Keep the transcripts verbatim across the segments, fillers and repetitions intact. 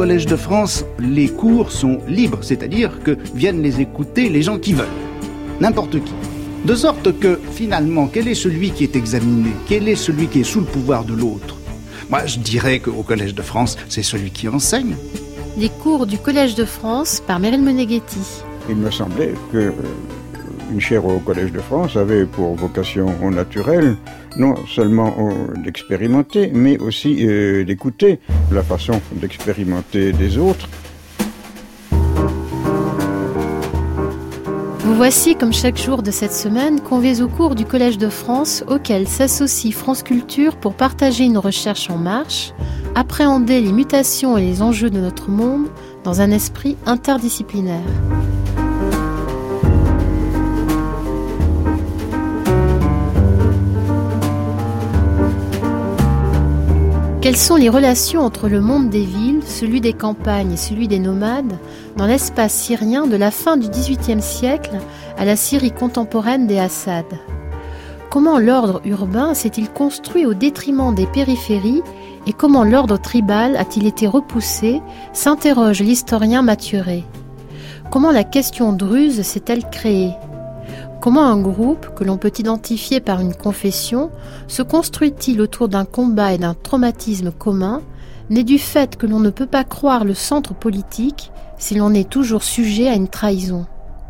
Collège de France, les cours sont libres, c'est-à-dire que viennent les écouter les gens qui veulent, n'importe qui. De sorte que, finalement, quel est celui qui est examiné? Quel est celui qui est sous le pouvoir de l'autre? Moi, je dirais qu'au Collège de France, c'est celui qui enseigne. Les cours du Collège de France par Meryl Moneghetti. Il me semblait que euh, une chaire au Collège de France avait pour vocation naturelle non seulement euh, d'expérimenter, mais aussi euh, d'écouter la façon d'expérimenter des autres. Vous voici, comme chaque jour de cette semaine, conviés au cours du Collège de France, auquel s'associe France Culture pour partager une recherche en marche, appréhender les mutations et les enjeux de notre monde dans un esprit interdisciplinaire. Quelles sont les relations entre le monde des villes, celui des campagnes et celui des nomades, dans l'espace syrien de la fin du dix-huitième siècle à la Syrie contemporaine des Assad? Comment l'ordre urbain s'est-il construit au détriment des périphéries et comment l'ordre tribal a-t-il été repoussé, s'interroge l'historien Mathuret. Comment la question druze s'est-elle créée? Comment un groupe, que l'on peut identifier par une confession, se construit-il autour d'un combat et d'un traumatisme commun, né du fait que l'on ne peut pas croire le centre politique si l'on est toujours sujet à une trahison?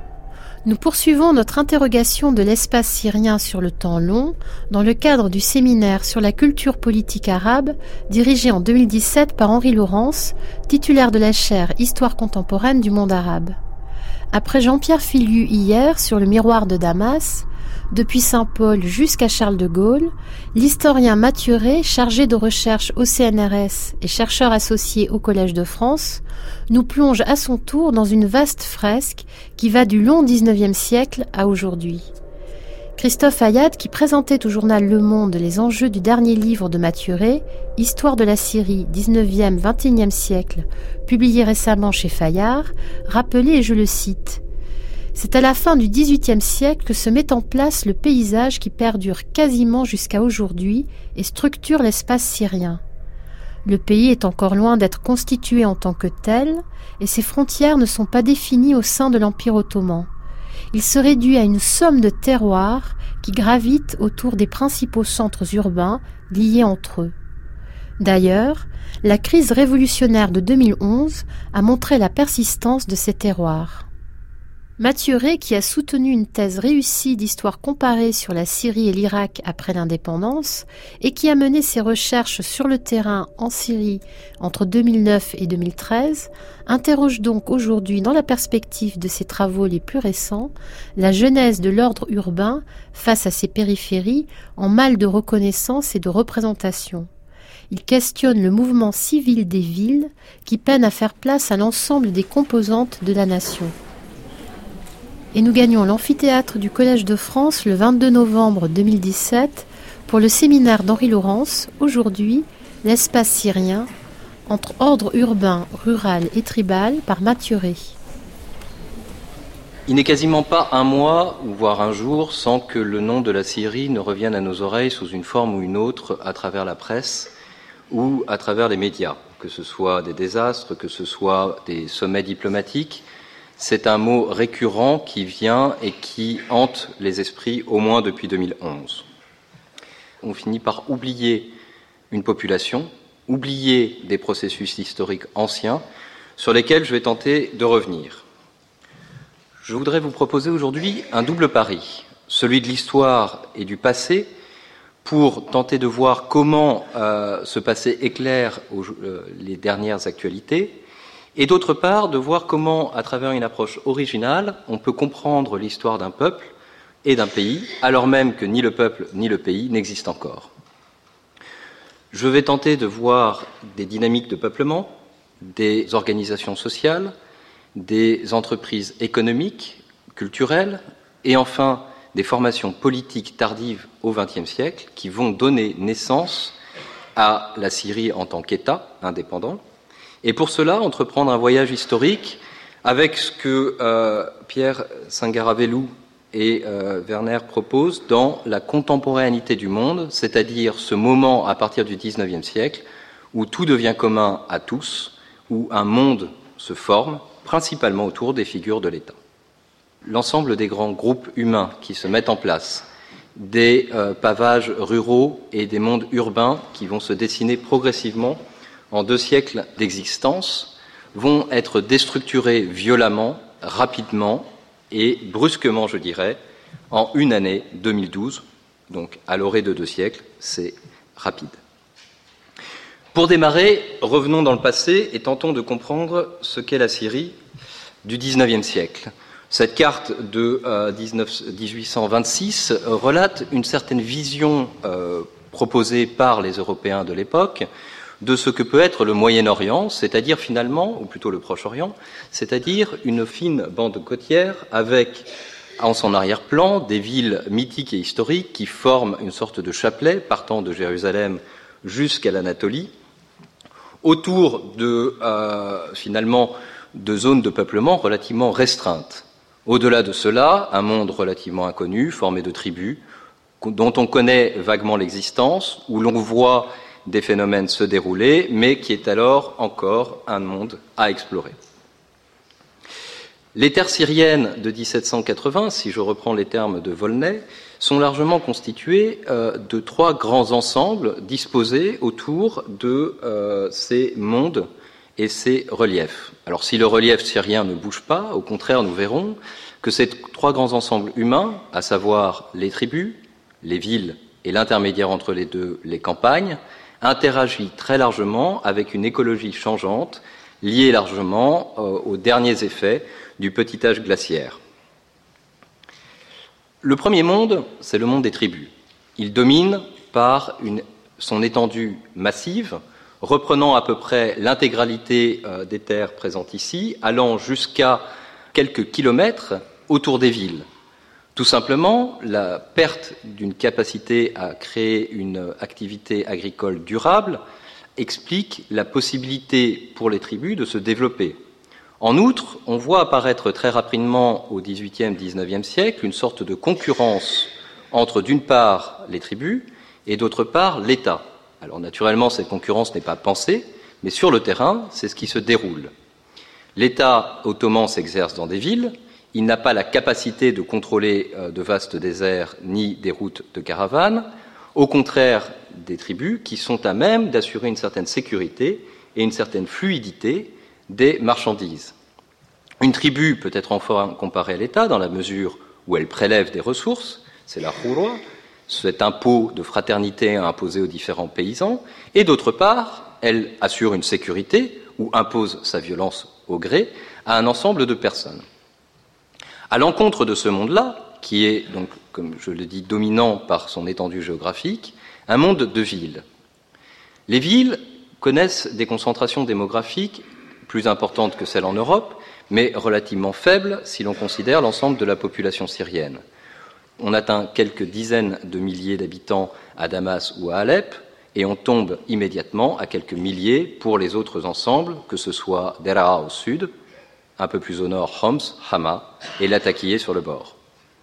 Nous poursuivons notre interrogation de l'espace syrien sur le temps long dans le cadre du séminaire sur la culture politique arabe dirigé en deux mille dix-sept par Henri Laurence, titulaire de la chaire Histoire contemporaine du monde arabe. Après Jean-Pierre Filiu hier sur le miroir de Damas, depuis Saint-Paul jusqu'à Charles de Gaulle, l'historien Mathuret, chargé de recherche au C N R S et chercheur associé au Collège de France, nous plonge à son tour dans une vaste fresque qui va du long dix-neuvième siècle à aujourd'hui. Christophe Hayat, qui présentait au journal Le Monde les enjeux du dernier livre de Mathuret, Histoire de la Syrie, dix-neuvième vingt et unième siècle, publié récemment chez Fayard, rappelait, et je le cite, « C'est à la fin du dix-huitième siècle que se met en place le paysage qui perdure quasiment jusqu'à aujourd'hui et structure l'espace syrien. Le pays est encore loin d'être constitué en tant que tel, et ses frontières ne sont pas définies au sein de l'Empire ottoman. Il se réduit à une somme de terroirs qui gravitent autour des principaux centres urbains liés entre eux. D'ailleurs, la crise révolutionnaire de deux mille onze a montré la persistance de ces terroirs. » Mathuret, qui a soutenu une thèse réussie d'histoire comparée sur la Syrie et l'Irak après l'indépendance et qui a mené ses recherches sur le terrain en Syrie entre deux mille neuf et deux mille treize, interroge donc aujourd'hui, dans la perspective de ses travaux les plus récents, la genèse de l'ordre urbain face à ses périphéries en mal de reconnaissance et de représentation. Il questionne le mouvement civil des villes qui peine à faire place à l'ensemble des composantes de la nation. Et nous gagnons l'amphithéâtre du Collège de France le vingt-deux novembre deux mille dix-sept pour le séminaire d'Henri Laurence, aujourd'hui, l'espace syrien, entre ordre urbain, rural et tribal, par Mathuret. Il n'est quasiment pas un mois, ou voire un jour, sans que le nom de la Syrie ne revienne à nos oreilles sous une forme ou une autre à travers la presse ou à travers les médias, que ce soit des désastres, que ce soit des sommets diplomatiques. C'est un mot récurrent qui vient et qui hante les esprits au moins depuis deux mille onze. On finit par oublier une population, oublier des processus historiques anciens sur lesquels je vais tenter de revenir. Je voudrais vous proposer aujourd'hui un double pari, celui de l'histoire et du passé, pour tenter de voir comment euh, ce passé éclaire aux, euh, les dernières actualités, et d'autre part, de voir comment, à travers une approche originale, on peut comprendre l'histoire d'un peuple et d'un pays, alors même que ni le peuple ni le pays n'existent encore. Je vais tenter de voir des dynamiques de peuplement, des organisations sociales, des entreprises économiques, culturelles, et enfin des formations politiques tardives au vingtième siècle qui vont donner naissance à la Syrie en tant qu'État indépendant. Et pour cela, entreprendre un voyage historique avec ce que euh, Pierre Singaravelou et euh, Werner proposent dans la contemporanéité du monde, c'est-à-dire ce moment à partir du dix-neuvième siècle où tout devient commun à tous, où un monde se forme, principalement autour des figures de l'État. L'ensemble des grands groupes humains qui se mettent en place, des euh, pavages ruraux et des mondes urbains qui vont se dessiner progressivement en deux siècles d'existence, vont être déstructurés violemment, rapidement et brusquement, je dirais, en une année, deux mille douze. Donc, à l'orée de deux siècles, c'est rapide. Pour démarrer, revenons dans le passé et tentons de comprendre ce qu'est la Syrie du dix-neuvième siècle. Cette carte de euh, dix-huit cent vingt-six relate une certaine vision euh, proposée par les Européens de l'époque de ce que peut être le Moyen-Orient, c'est-à-dire finalement, ou plutôt le Proche-Orient, c'est-à-dire une fine bande côtière avec en son arrière-plan des villes mythiques et historiques qui forment une sorte de chapelet partant de Jérusalem jusqu'à l'Anatolie, autour de, euh, finalement, de zones de peuplement relativement restreintes. Au-delà de cela, un monde relativement inconnu, formé de tribus, dont on connaît vaguement l'existence, où l'on voit des phénomènes se dérouler, mais qui est alors encore un monde à explorer. Les terres syriennes de dix-sept cent quatre-vingts, si je reprends les termes de Volney, sont largement constituées euh, de trois grands ensembles disposés autour de euh, ces mondes et ces reliefs. Alors si le relief syrien ne bouge pas, au contraire, nous verrons que ces trois grands ensembles humains, à savoir les tribus, les villes et l'intermédiaire entre les deux, les campagnes, interagissent très largement avec une écologie changeante liée largement euh, aux derniers effets du petit âge glaciaire. Le premier monde, c'est le monde des tribus. Il domine par une, son étendue massive, reprenant à peu près l'intégralité euh, des terres présentes ici, allant jusqu'à quelques kilomètres autour des villes. Tout simplement, la perte d'une capacité à créer une activité agricole durable explique la possibilité pour les tribus de se développer. En outre, on voit apparaître très rapidement au dix-huitième, dix-neuvième siècle une sorte de concurrence entre, d'une part, les tribus et, d'autre part, l'État. Alors, naturellement, cette concurrence n'est pas pensée, mais sur le terrain, c'est ce qui se déroule. L'État ottoman s'exerce dans des villes, il n'a pas la capacité de contrôler de vastes déserts ni des routes de caravanes, au contraire des tribus qui sont à même d'assurer une certaine sécurité et une certaine fluidité des marchandises. Une tribu peut être enfin comparée à l'État dans la mesure où elle prélève des ressources, c'est la khourwa, cet impôt de fraternité imposé aux différents paysans, et d'autre part, elle assure une sécurité ou impose sa violence au gré à un ensemble de personnes. À l'encontre de ce monde-là, qui est donc, comme je le dis, dominant par son étendue géographique, un monde de villes. Les villes connaissent des concentrations démographiques plus importantes que celles en Europe, mais relativement faibles si l'on considère l'ensemble de la population syrienne. On atteint quelques dizaines de milliers d'habitants à Damas ou à Alep, et on tombe immédiatement à quelques milliers pour les autres ensembles, que ce soit Deraa au sud, un peu plus au nord, Homs, Hama, et Latakié sur le bord.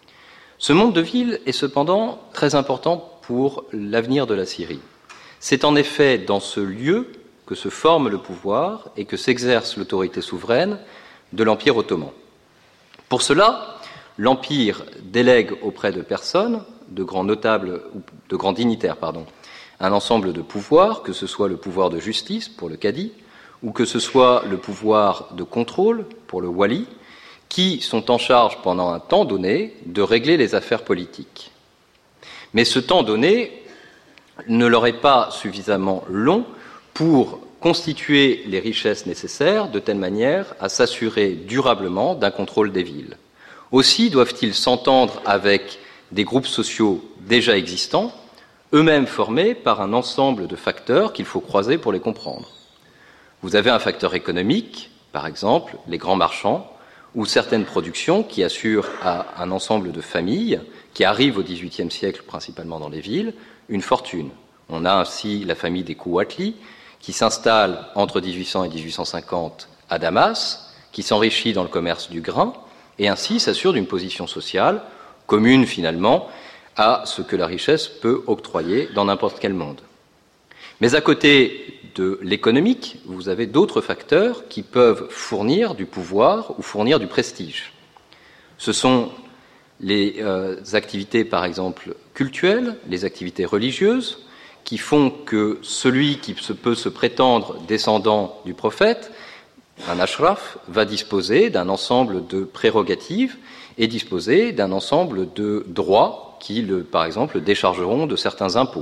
Ce monde de villes est cependant très important pour l'avenir de la Syrie. C'est en effet dans ce lieu que se forme le pouvoir et que s'exerce l'autorité souveraine de l'Empire ottoman. Pour cela, l'Empire délègue auprès de personnes, de grands notables, de grands dignitaires, pardon, un ensemble de pouvoirs, que ce soit le pouvoir de justice pour le cadi, ou que ce soit le pouvoir de contrôle pour le wali, qui sont en charge pendant un temps donné de régler les affaires politiques. Mais ce temps donné ne leur est pas suffisamment long pour constituer les richesses nécessaires de telle manière à s'assurer durablement d'un contrôle des villes. Aussi doivent-ils s'entendre avec des groupes sociaux déjà existants, eux-mêmes formés par un ensemble de facteurs qu'il faut croiser pour les comprendre. Vous avez un facteur économique, par exemple les grands marchands, ou certaines productions qui assurent à un ensemble de familles, qui arrivent au dix-huitième siècle principalement dans les villes, une fortune. On a ainsi la famille des Kouatli, qui s'installe entre dix-huit cents et dix-huit cent cinquante à Damas, qui s'enrichit dans le commerce du grain, et ainsi s'assure d'une position sociale commune finalement à ce que la richesse peut octroyer dans n'importe quel monde. Mais à côté de l'économique, vous avez d'autres facteurs qui peuvent fournir du pouvoir ou fournir du prestige. Ce sont les euh, activités, par exemple, cultuelles, les activités religieuses, qui font que celui qui se peut se prétendre descendant du prophète, un ashraf, va disposer d'un ensemble de prérogatives et disposer d'un ensemble de droits qui, le, par exemple, déchargeront de certains impôts.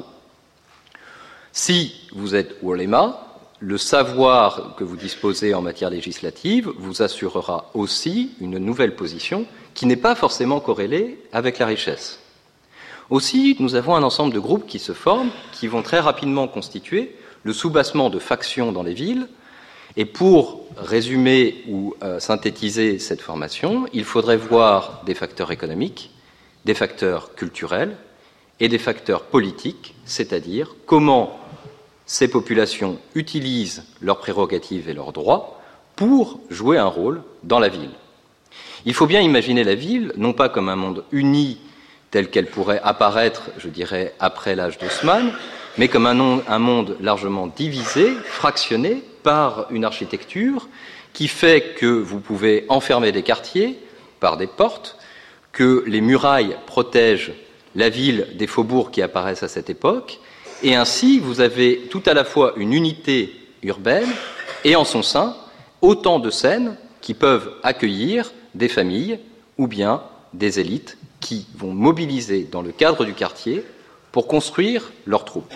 Si vous êtes ulema, le savoir que vous disposez en matière législative vous assurera aussi une nouvelle position qui n'est pas forcément corrélée avec la richesse. Aussi, nous avons un ensemble de groupes qui se forment, qui vont très rapidement constituer le soubassement de factions dans les villes. Et pour résumer ou euh, synthétiser cette formation, il faudrait voir des facteurs économiques, des facteurs culturels et des facteurs politiques, c'est-à-dire comment ces populations utilisent leurs prérogatives et leurs droits pour jouer un rôle dans la ville. Il faut bien imaginer la ville, non pas comme un monde uni tel qu'elle pourrait apparaître, je dirais, après l'âge d'Haussmann, mais comme un, un monde largement divisé, fractionné par une architecture qui fait que vous pouvez enfermer des quartiers par des portes, que les murailles protègent la ville des faubourgs qui apparaissent à cette époque, et ainsi vous avez tout à la fois une unité urbaine et en son sein autant de scènes qui peuvent accueillir des familles ou bien des élites qui vont mobiliser dans le cadre du quartier pour construire leurs troupes.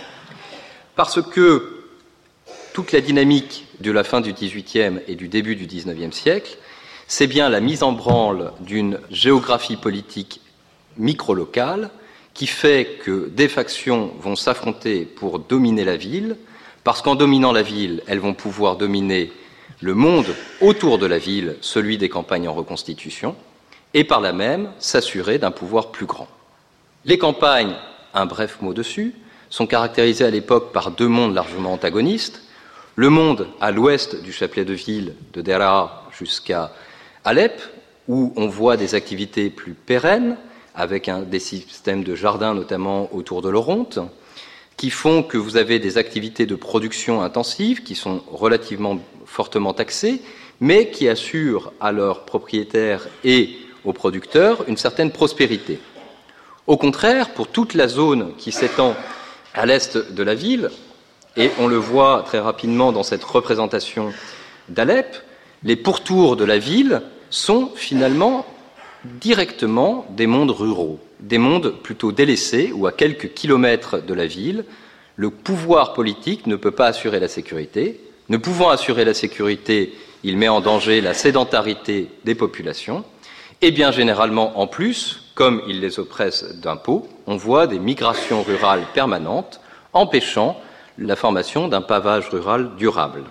Parce que toute la dynamique de la fin du dix-huitième et du début du dix-neuvième siècle, c'est bien la mise en branle d'une géographie politique micro-locale qui fait que des factions vont s'affronter pour dominer la ville, parce qu'en dominant la ville, elles vont pouvoir dominer le monde autour de la ville, celui des campagnes en reconstitution, et par là même s'assurer d'un pouvoir plus grand. Les campagnes, un bref mot dessus, sont caractérisées à l'époque par deux mondes largement antagonistes. Le monde à l'ouest du chapelet de ville de Deraa jusqu'à Alep, où on voit des activités plus pérennes, avec un, des systèmes de jardins notamment autour de l'Oronte, qui font que vous avez des activités de production intensives qui sont relativement fortement taxées, mais qui assurent à leurs propriétaires et aux producteurs une certaine prospérité. Au contraire, pour toute la zone qui s'étend à l'est de la ville, et on le voit très rapidement dans cette représentation d'Alep, les pourtours de la ville sont finalement directement des mondes ruraux, des mondes plutôt délaissés où à quelques kilomètres de la ville, le pouvoir politique ne peut pas assurer la sécurité. Ne pouvant assurer la sécurité, il met en danger la sédentarité des populations. Et bien généralement, en plus, comme il les oppresse d'impôts, on voit des migrations rurales permanentes empêchant la formation d'un pavage rural durable.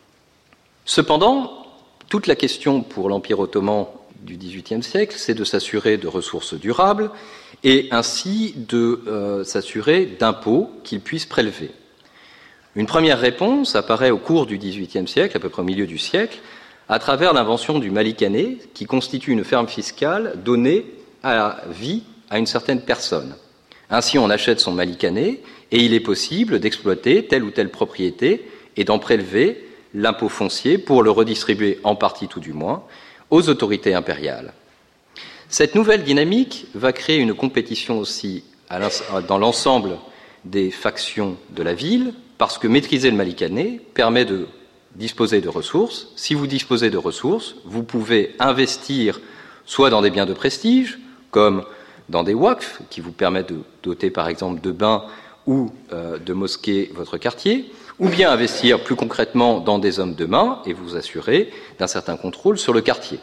Cependant, toute la question pour l'Empire ottoman du dix-huitième siècle, c'est de s'assurer de ressources durables et ainsi de euh, s'assurer d'impôts qu'il puisse prélever. Une première réponse apparaît au cours du dix-huitième siècle, à peu près au milieu du siècle, à travers l'invention du malikané, qui constitue une ferme fiscale donnée à vie à une certaine personne. Ainsi, on achète son malikané et il est possible d'exploiter telle ou telle propriété et d'en prélever l'impôt foncier pour le redistribuer en partie tout du moins aux autorités impériales. Cette nouvelle dynamique va créer une compétition aussi dans l'ensemble des factions de la ville, parce que maîtriser le malikané permet de disposer de ressources. Si vous disposez de ressources, vous pouvez investir soit dans des biens de prestige, comme dans des waqfs, qui vous permettent de doter par exemple de bains ou euh, de mosquées votre quartier, ou bien investir plus concrètement dans des hommes de main et vous assurer d'un certain contrôle sur le quartier.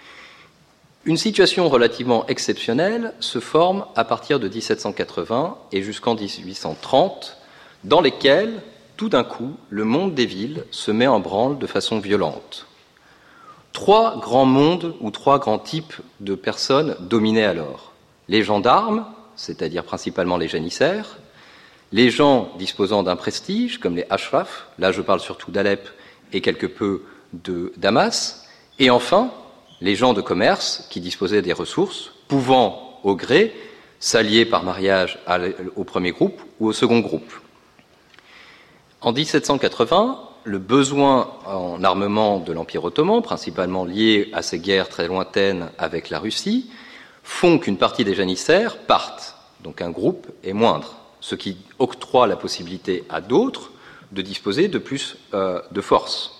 Une situation relativement exceptionnelle se forme à partir de dix-sept cent quatre-vingts et jusqu'en dix-huit cent trente, dans lesquelles, tout d'un coup, le monde des villes se met en branle de façon violente. Trois grands mondes ou trois grands types de personnes dominaient alors. Les gendarmes, c'est-à-dire principalement les janissaires, les gens disposant d'un prestige, comme les ashrafs, là je parle surtout d'Alep et quelque peu de Damas, et enfin les gens de commerce qui disposaient des ressources, pouvant au gré s'allier par mariage au premier groupe ou au second groupe. En dix-sept cent quatre-vingts, le besoin en armement de l'Empire ottoman, principalement lié à ces guerres très lointaines avec la Russie, font qu'une partie des janissaires partent. Donc un groupe est moindre, ce qui octroie la possibilité à d'autres de disposer de plus euh, de force.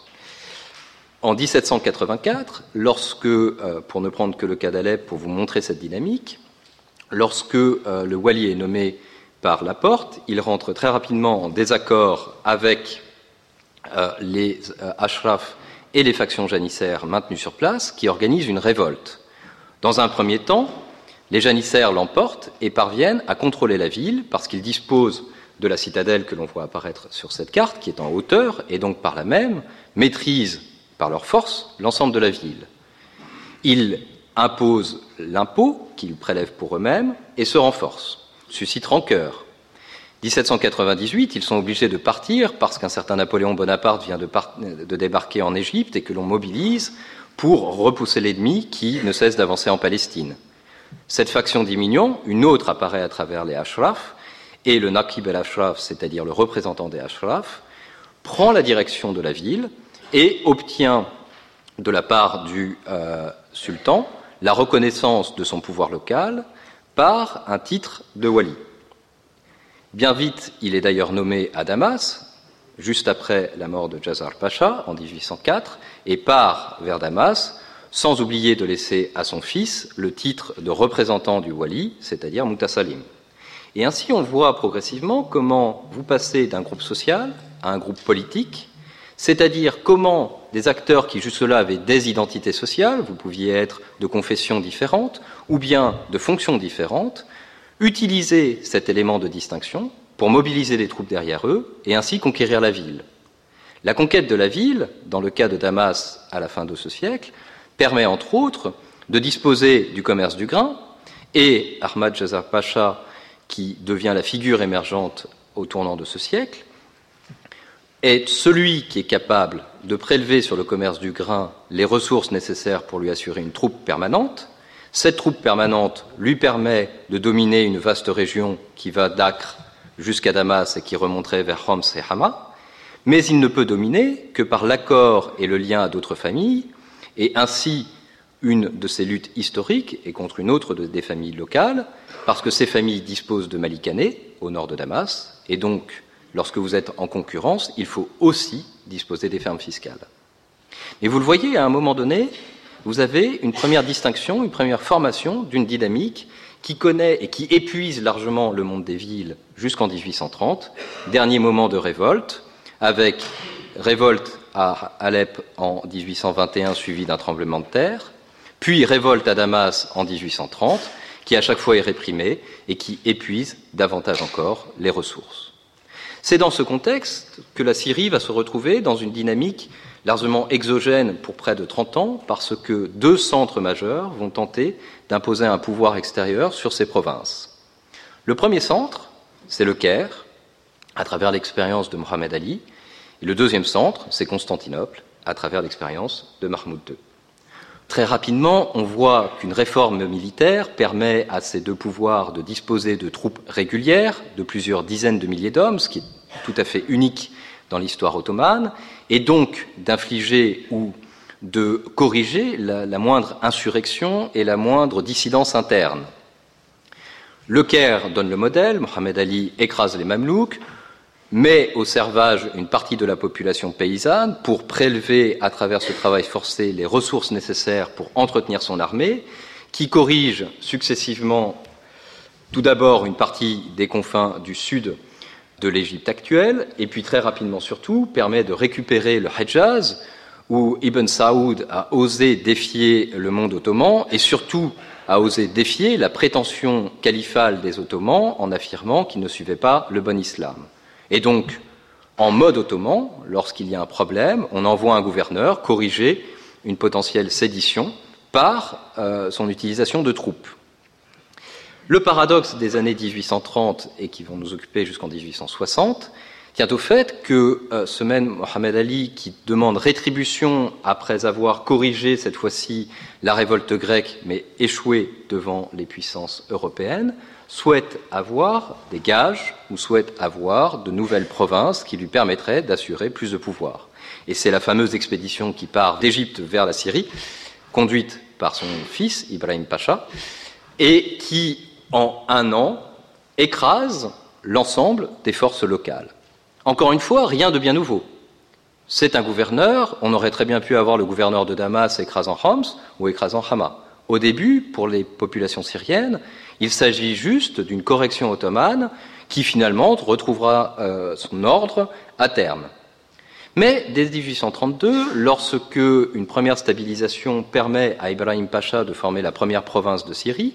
En dix-sept cent quatre-vingt-quatre, lorsque, euh, pour ne prendre que le cas d'Alep pour vous montrer cette dynamique, lorsque euh, le wali est nommé par Laporte, il rentre très rapidement en désaccord avec euh, les euh, ashrafs et les factions janissaires maintenues sur place, qui organisent une révolte. Dans un premier temps, les janissaires l'emportent et parviennent à contrôler la ville parce qu'ils disposent de la citadelle que l'on voit apparaître sur cette carte, qui est en hauteur, et donc par là même maîtrisent par leur force l'ensemble de la ville. Ils imposent l'impôt qu'ils prélèvent pour eux-mêmes et se renforcent, suscitent rancœur. dix-sept cent quatre-vingt-dix-huit, ils sont obligés de partir parce qu'un certain Napoléon Bonaparte vient de, par- de débarquer en Égypte et que l'on mobilise pour repousser l'ennemi qui ne cesse d'avancer en Palestine. Cette faction diminuant, une autre apparaît à travers les Ashraf, et le Naqib el-Ashraf, c'est-à-dire le représentant des Ashraf, prend la direction de la ville et obtient de la part du euh, sultan la reconnaissance de son pouvoir local par un titre de wali. Bien vite, il est d'ailleurs nommé à Damas, juste après la mort de Djazar Pacha en dix-huit cent quatre, et part vers Damas, sans oublier de laisser à son fils le titre de représentant du wali, c'est-à-dire Mu'tasalim. Et ainsi, on voit progressivement comment vous passez d'un groupe social à un groupe politique, c'est-à-dire comment des acteurs qui jusque-là avaient des identités sociales, vous pouviez être de confessions différentes ou bien de fonctions différentes, utiliser cet élément de distinction pour mobiliser les troupes derrière eux et ainsi conquérir la ville. La conquête de la ville, dans le cas de Damas à la fin de ce siècle, permet entre autres de disposer du commerce du grain, et Ahmad Djazar Pacha, qui devient la figure émergente au tournant de ce siècle, est celui qui est capable de prélever sur le commerce du grain les ressources nécessaires pour lui assurer une troupe permanente. Cette troupe permanente lui permet de dominer une vaste région qui va d'Acre jusqu'à Damas et qui remonterait vers Homs et Hama, mais il ne peut dominer que par l'accord et le lien à d'autres familles, et ainsi une de ces luttes historiques est contre une autre de, des familles locales, parce que ces familles disposent de Malikané, au nord de Damas, et donc, lorsque vous êtes en concurrence, il faut aussi disposer des fermes fiscales. Mais vous le voyez, à un moment donné, vous avez une première distinction, une première formation d'une dynamique qui connaît et qui épuise largement le monde des villes jusqu'en dix-huit cent trente, dernier moment de révolte, avec révolte à Alep en dix-huit cent vingt et un suivi d'un tremblement de terre, puis révolte à Damas en dix-huit cent trente, qui à chaque fois est réprimée et qui épuise davantage encore les ressources. C'est dans ce contexte que la Syrie va se retrouver dans une dynamique largement exogène pour près de trente ans, parce que deux centres majeurs vont tenter d'imposer un pouvoir extérieur sur ces provinces. Le premier centre, c'est le Caire, à travers l'expérience de Mohammed Ali, et le deuxième centre, c'est Constantinople, à travers l'expérience de Mahmoud deux. Très rapidement, on voit qu'une réforme militaire permet à ces deux pouvoirs de disposer de troupes régulières, de plusieurs dizaines de milliers d'hommes, ce qui est tout à fait unique dans l'histoire ottomane, et donc d'infliger ou de corriger la, la moindre insurrection et la moindre dissidence interne. Le Caire donne le modèle, Mohammed Ali écrase les Mamelouks, met au servage une partie de la population paysanne pour prélever à travers ce travail forcé les ressources nécessaires pour entretenir son armée, qui corrige successivement tout d'abord une partie des confins du sud de l'Égypte actuelle, et puis très rapidement surtout permet de récupérer le Hejaz, où Ibn Saoud a osé défier le monde ottoman, et surtout a osé défier la prétention califale des Ottomans en affirmant qu'ils ne suivaient pas le bon islam. Et donc, en mode ottoman, lorsqu'il y a un problème, on envoie un gouverneur corriger une potentielle sédition par euh, son utilisation de troupes. Le paradoxe des années dix-huit cent trente, et qui vont nous occuper jusqu'en dix-huit cent soixante, tient au fait que euh, ce même Mohamed Ali, qui demande rétribution après avoir corrigé cette fois-ci la révolte grecque, mais échoué devant les puissances européennes, souhaite avoir des gages ou souhaite avoir de nouvelles provinces qui lui permettraient d'assurer plus de pouvoir. Et c'est la fameuse expédition qui part d'Égypte vers la Syrie, conduite par son fils, Ibrahim Pacha, et qui, en un an, écrase l'ensemble des forces locales. Encore une fois, rien de bien nouveau. C'est un gouverneur, on aurait très bien pu avoir le gouverneur de Damas écrasant Homs ou écrasant Hama. Au début, pour les populations syriennes, il s'agit juste d'une correction ottomane qui finalement retrouvera euh, son ordre à terme. Mais dès dix-huit cent trente-deux, lorsque une première stabilisation permet à Ibrahim Pacha de former la première province de Syrie,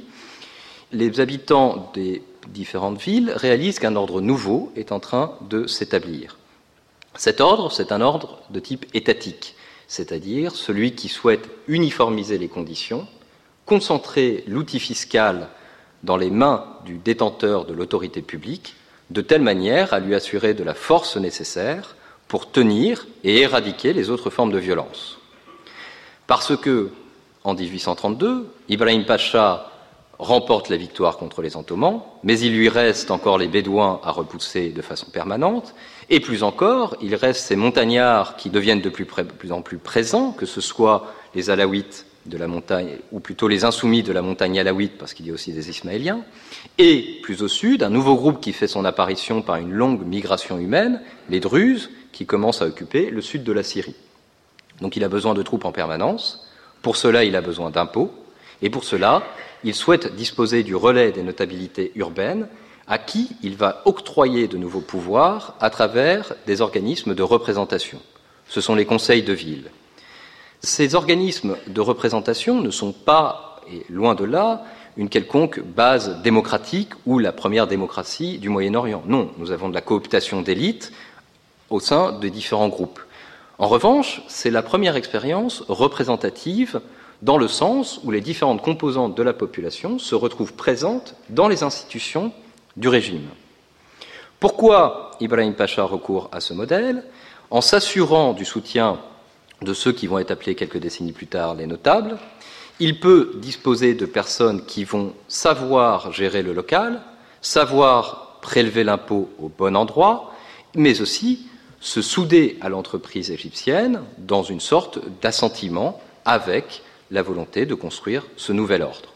les habitants des différentes villes réalisent qu'un ordre nouveau est en train de s'établir. Cet ordre, c'est un ordre de type étatique, c'est-à-dire celui qui souhaite uniformiser les conditions, concentrer l'outil fiscal dans les mains du détenteur de l'autorité publique, de telle manière à lui assurer de la force nécessaire pour tenir et éradiquer les autres formes de violence. Parce que, en dix-huit cent trente-deux, Ibrahim Pacha remporte la victoire contre les Ottomans, mais il lui reste encore les Bédouins à repousser de façon permanente, et plus encore, il reste ces montagnards qui deviennent de plus, près, plus en plus présents, que ce soit les Alaouites de la montagne, ou plutôt les insoumis de la montagne alaouite, parce qu'il y a aussi des Ismaéliens, et plus au sud, un nouveau groupe qui fait son apparition par une longue migration humaine, les Druzes, qui commencent à occuper le sud de la Syrie. Donc il a besoin de troupes en permanence, pour cela il a besoin d'impôts, et pour cela, il souhaite disposer du relais des notabilités urbaines à qui il va octroyer de nouveaux pouvoirs à travers des organismes de représentation. Ce sont les conseils de ville. Ces organismes de représentation ne sont pas, et loin de là, une quelconque base démocratique ou la première démocratie du Moyen-Orient. Non, nous avons de la cooptation d'élites au sein de différents groupes. En revanche, c'est la première expérience représentative dans le sens où les différentes composantes de la population se retrouvent présentes dans les institutions du régime. Pourquoi Ibrahim Pacha recourt à ce modèle? En s'assurant du soutien de ceux qui vont être appelés quelques décennies plus tard les notables, il peut disposer de personnes qui vont savoir gérer le local, savoir prélever l'impôt au bon endroit, mais aussi se souder à l'entreprise égyptienne dans une sorte d'assentiment avec la volonté de construire ce nouvel ordre.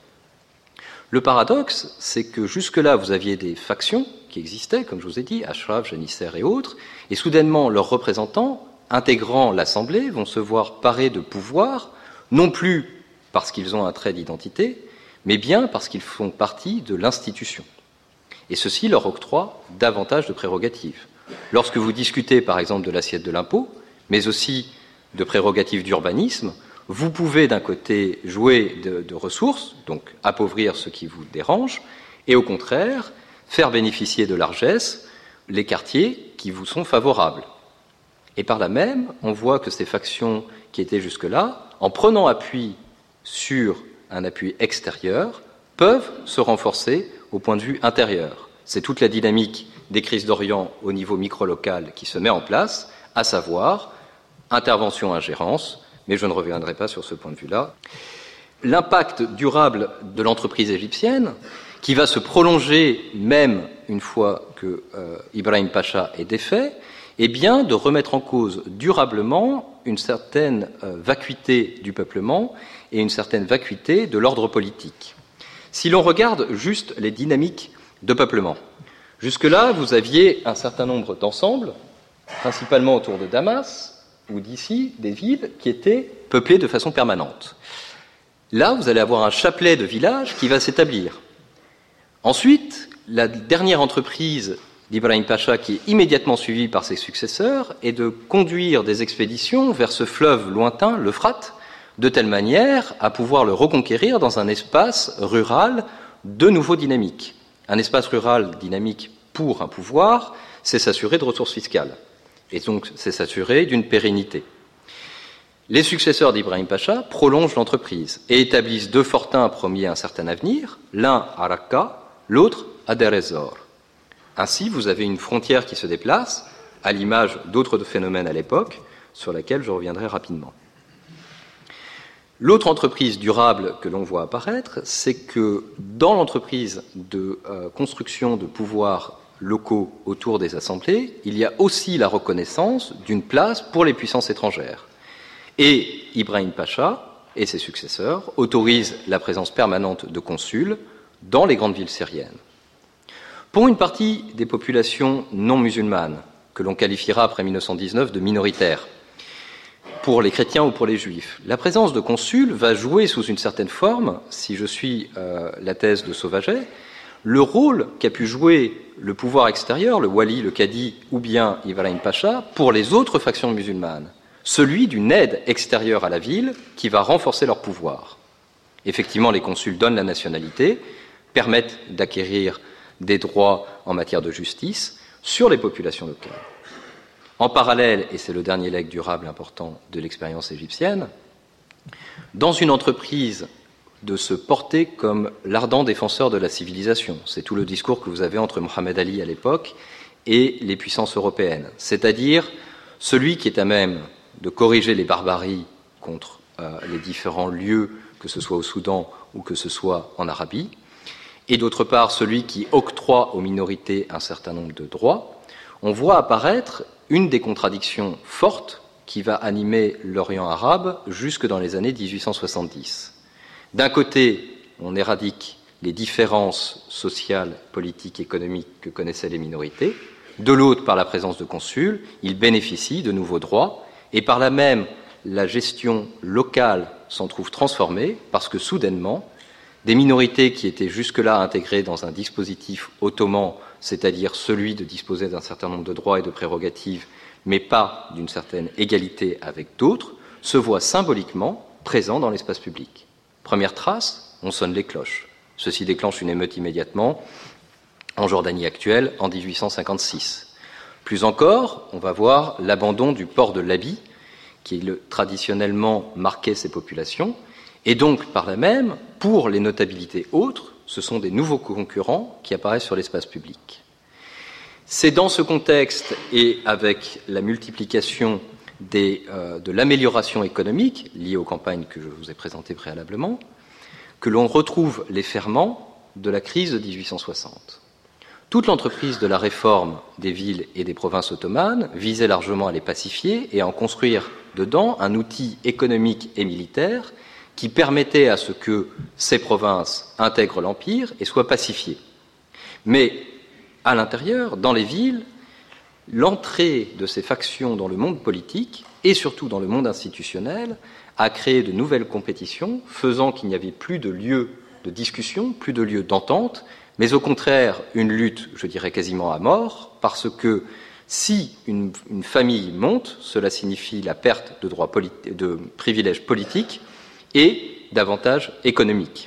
Le paradoxe, c'est que jusque-là, vous aviez des factions qui existaient, comme je vous ai dit, Ashraf, Janissaire et autres, et soudainement, leurs représentants, intégrant l'Assemblée, vont se voir parés de pouvoir, non plus parce qu'ils ont un trait d'identité, mais bien parce qu'ils font partie de l'institution. Et ceci leur octroie davantage de prérogatives. Lorsque vous discutez, par exemple, de l'assiette de l'impôt, mais aussi de prérogatives d'urbanisme, vous pouvez d'un côté jouer de, de ressources, donc appauvrir ce qui vous dérange, et au contraire, faire bénéficier de largesse les quartiers qui vous sont favorables. Et par là même, on voit que ces factions qui étaient jusque-là, en prenant appui sur un appui extérieur, peuvent se renforcer au point de vue intérieur. C'est toute la dynamique des crises d'Orient au niveau micro-local qui se met en place, à savoir intervention-ingérence, mais je ne reviendrai pas sur ce point de vue-là. L'impact durable de l'entreprise égyptienne, qui va se prolonger même une fois que euh, Ibrahim Pacha est défait, est bien de remettre en cause durablement une certaine euh, vacuité du peuplement et une certaine vacuité de l'ordre politique. Si l'on regarde juste les dynamiques de peuplement, jusque-là, vous aviez un certain nombre d'ensembles, principalement autour de Damas, ou d'ici, des villes qui étaient peuplées de façon permanente. Là, vous allez avoir un chapelet de villages qui va s'établir. Ensuite, la dernière entreprise d'Ibrahim Pacha, qui est immédiatement suivie par ses successeurs, est de conduire des expéditions vers ce fleuve lointain, l'Euphrate, de telle manière à pouvoir le reconquérir dans un espace rural de nouveau dynamique. Un espace rural dynamique pour un pouvoir, c'est s'assurer de ressources fiscales. Et donc, c'est s'assurer d'une pérennité. Les successeurs d'Ibrahim Pacha prolongent l'entreprise et établissent deux fortins promis à un certain avenir, l'un à Raqqa, l'autre à Deir ez-Zor. Ainsi, vous avez une frontière qui se déplace, à l'image d'autres phénomènes à l'époque, sur lesquels je reviendrai rapidement. L'autre entreprise durable que l'on voit apparaître, c'est que dans l'entreprise de euh, construction de pouvoirs locaux autour des assemblées, il y a aussi la reconnaissance d'une place pour les puissances étrangères. Et Ibrahim Pacha et ses successeurs autorisent la présence permanente de consuls dans les grandes villes syriennes. Pour une partie des populations non musulmanes, que l'on qualifiera après mille neuf cent dix-neuf de minoritaires, pour les chrétiens ou pour les juifs, la présence de consuls va jouer sous une certaine forme, si je suis euh, la thèse de Sauvaget, le rôle qu'a pu jouer le pouvoir extérieur, le wali, le cadi ou bien Ibrahim Pacha, pour les autres factions musulmanes, celui d'une aide extérieure à la ville qui va renforcer leur pouvoir. Effectivement, les consuls donnent la nationalité, permettent d'acquérir des droits en matière de justice sur les populations locales. En parallèle, et c'est le dernier legs durable important de l'expérience égyptienne, dans une entreprise de se porter comme l'ardent défenseur de la civilisation, c'est tout le discours que vous avez entre Mohamed Ali à l'époque et les puissances européennes, c'est-à-dire celui qui est à même de corriger les barbaries contre euh, les différents lieux, que ce soit au Soudan ou que ce soit en Arabie, et d'autre part celui qui octroie aux minorités un certain nombre de droits. On voit apparaître une des contradictions fortes qui va animer l'Orient arabe jusque dans les années dix-huit cent soixante-dix. D'un côté, on éradique les différences sociales, politiques, économiques que connaissaient les minorités. De l'autre, par la présence de consuls, ils bénéficient de nouveaux droits et par là même, la gestion locale s'en trouve transformée parce que soudainement, des minorités qui étaient jusque-là intégrées dans un dispositif ottoman, c'est-à-dire celui de disposer d'un certain nombre de droits et de prérogatives, mais pas d'une certaine égalité avec d'autres, se voient symboliquement présents dans l'espace public. Première trace, on sonne les cloches. Ceci déclenche une émeute immédiatement en Jordanie actuelle en dix-huit cent cinquante-six. Plus encore, on va voir l'abandon du port de l'habit, qui le, traditionnellement marquait ces populations, et donc par là même, pour les notabilités autres, ce sont des nouveaux concurrents qui apparaissent sur l'espace public. C'est dans ce contexte et avec la multiplication des, euh, de l'amélioration économique liée aux campagnes que je vous ai présentées préalablement, que l'on retrouve les ferments de la crise de dix-huit cent soixante. Toute l'entreprise de la réforme des villes et des provinces ottomanes visait largement à les pacifier et à en construire dedans un outil économique et militaire qui permettait à ce que ces provinces intègrent l'Empire et soient pacifiées. Mais à l'intérieur, dans les villes, l'entrée de ces factions dans le monde politique et surtout dans le monde institutionnel a créé de nouvelles compétitions, faisant qu'il n'y avait plus de lieu de discussion, plus de lieu d'entente, mais au contraire une lutte, je dirais quasiment à mort, parce que si une, une famille monte, cela signifie la perte de droits politi- de privilèges politiques et d'avantages économiques.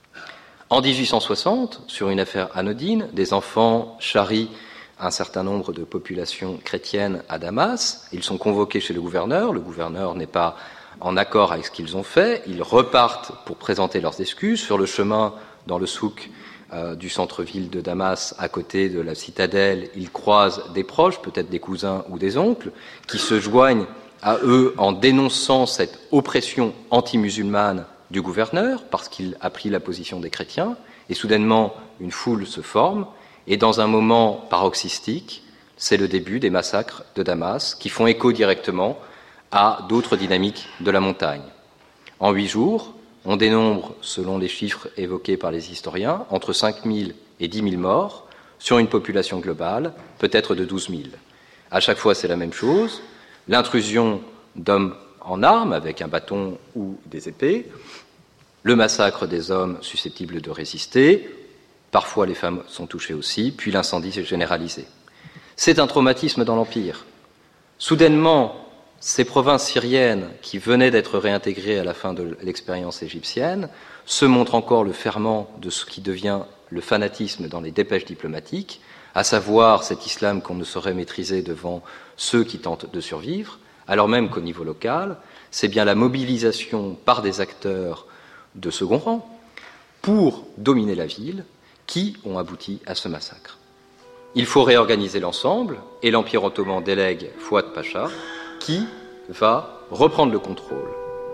En dix-huit cent soixante, sur une affaire anodine, des enfants charrient un certain nombre de populations chrétiennes à Damas. Ils sont convoqués chez le gouverneur. Le gouverneur n'est pas en accord avec ce qu'ils ont fait. Ils repartent pour présenter leurs excuses. Sur le chemin, dans le souk euh, du centre-ville de Damas, à côté de la citadelle, ils croisent des proches, peut-être des cousins ou des oncles, qui se joignent à eux en dénonçant cette oppression anti-musulmane du gouverneur, parce qu'il a pris la position des chrétiens, et soudainement, une foule se forme, et dans un moment paroxystique, c'est le début des massacres de Damas, qui font écho directement à d'autres dynamiques de la montagne. En huit jours, on dénombre, selon les chiffres évoqués par les historiens, entre cinq mille et dix mille morts, sur une population globale, peut-être de douze mille. À chaque fois, c'est la même chose, l'intrusion d'hommes en armes, avec un bâton ou des épées, le massacre des hommes susceptibles de résister, parfois les femmes sont touchées aussi, puis l'incendie est généralisé. C'est un traumatisme dans l'Empire. Soudainement, ces provinces syriennes qui venaient d'être réintégrées à la fin de l'expérience égyptienne se montrent encore le ferment de ce qui devient le fanatisme dans les dépêches diplomatiques, à savoir cet islam qu'on ne saurait maîtriser devant ceux qui tentent de survivre, alors même qu'au niveau local, c'est bien la mobilisation par des acteurs de second rang pour dominer la ville qui ont abouti à ce massacre. Il faut réorganiser l'ensemble et l'Empire ottoman délègue Fouad Pacha qui va reprendre le contrôle.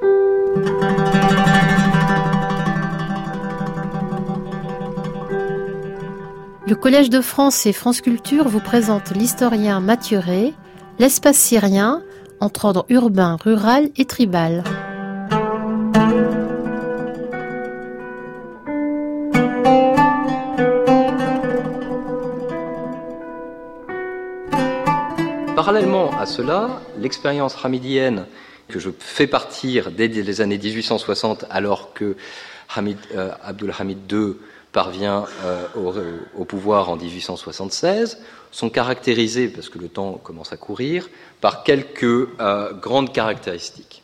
Le Collège de France et France Culture vous présente l'historien Mathieu Rey, l'espace syrien entre ordre urbain, rural et tribal. Parallèlement à cela, l'expérience hamidienne que je fais partir dès les années dix-huit cent soixante, alors que Hamid, euh, Abdulhamid deux parvient euh, au, au pouvoir en dix-huit cent soixante-seize, sont caractérisées, parce que le temps commence à courir, par quelques euh, grandes caractéristiques.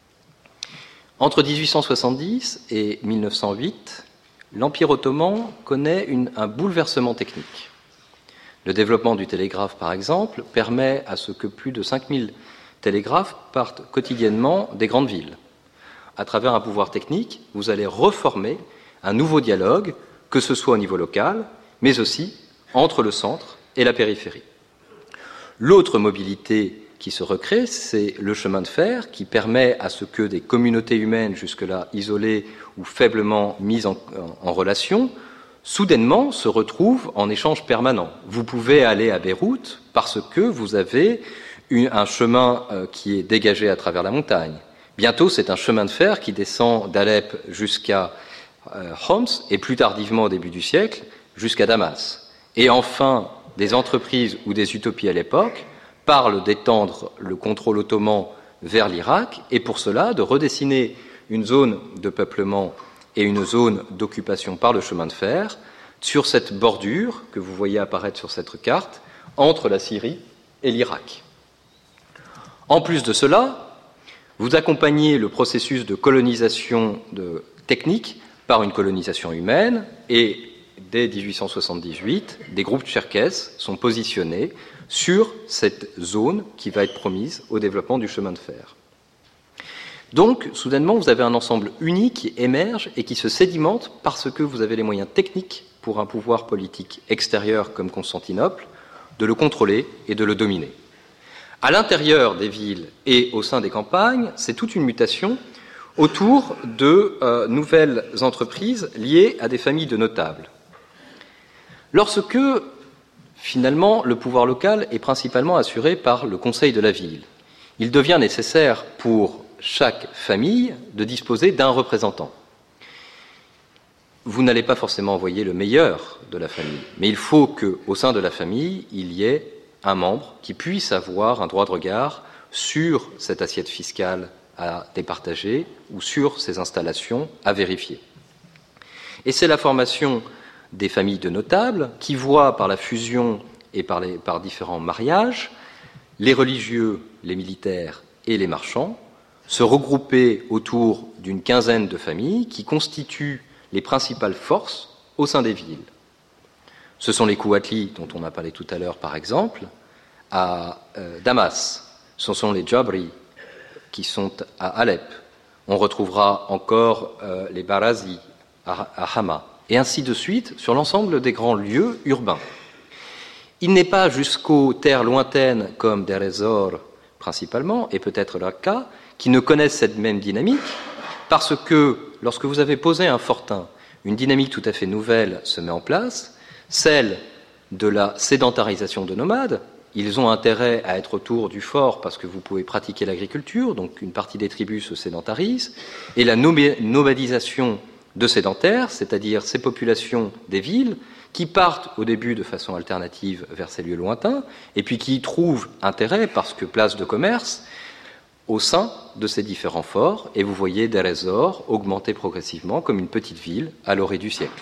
Entre dix-huit cent soixante-dix et mille neuf cent huit, l'Empire ottoman connaît une, un bouleversement technique. Le développement du télégraphe, par exemple, permet à ce que plus de cinq mille télégraphes partent quotidiennement des grandes villes. À travers un pouvoir technique, vous allez reformer un nouveau dialogue, que ce soit au niveau local, mais aussi entre le centre et la périphérie. L'autre mobilité qui se recrée, c'est le chemin de fer, qui permet à ce que des communautés humaines jusque-là isolées ou faiblement mises en, en, en relation, soudainement se retrouvent en échange permanent. Vous pouvez aller à Beyrouth parce que vous avez une, un chemin euh, qui est dégagé à travers la montagne. Bientôt, c'est un chemin de fer qui descend d'Alep jusqu'à euh, Homs et plus tardivement au début du siècle jusqu'à Damas. Et enfin, des entreprises ou des utopies à l'époque parlent d'étendre le contrôle ottoman vers l'Irak et pour cela de redessiner une zone de peuplement et une zone d'occupation par le chemin de fer sur cette bordure que vous voyez apparaître sur cette carte entre la Syrie et l'Irak. En plus de cela, vous accompagnez le processus de colonisation de technique par une colonisation humaine et dès dix-huit cent soixante-dix-huit, des groupes tcherkesses sont positionnés sur cette zone qui va être promise au développement du chemin de fer. Donc, soudainement, vous avez un ensemble unique qui émerge et qui se sédimente parce que vous avez les moyens techniques pour un pouvoir politique extérieur comme Constantinople de le contrôler et de le dominer. À l'intérieur des villes et au sein des campagnes, c'est toute une mutation autour de euh, nouvelles entreprises liées à des familles de notables. Lorsque, finalement, le pouvoir local est principalement assuré par le conseil de la ville, il devient nécessaire pour chaque famille de disposer d'un représentant. Vous n'allez pas forcément envoyer le meilleur de la famille, mais il faut qu'au sein de la famille, il y ait un membre qui puisse avoir un droit de regard sur cette assiette fiscale à départager ou sur ces installations à vérifier. Et c'est la formation des familles de notables qui voient par la fusion et par, les, par différents mariages les religieux, les militaires et les marchands se regrouper autour d'une quinzaine de familles qui constituent les principales forces au sein des villes. Ce sont les Kouatli, dont on a parlé tout à l'heure par exemple, à euh, Damas. Ce sont les Jabri, qui sont à Alep. On retrouvera encore euh, les Barazi à, à Hama, et ainsi de suite sur l'ensemble des grands lieux urbains. Il n'est pas jusqu'aux terres lointaines comme Deir ez-Zor principalement, et peut-être Raqqa, qui ne connaissent cette même dynamique, parce que lorsque vous avez posé un fortin, une dynamique tout à fait nouvelle se met en place, celle de la sédentarisation de nomades. Ils ont intérêt à être autour du fort parce que vous pouvez pratiquer l'agriculture, donc une partie des tribus se sédentarise, et la nomadisation de sédentaires, c'est-à-dire ces populations des villes qui partent au début de façon alternative vers ces lieux lointains, et puis qui y trouvent intérêt parce que place de commerce, au sein de ces différents forts, et vous voyez Deir ez-Zor augmenter progressivement comme une petite ville à l'orée du siècle.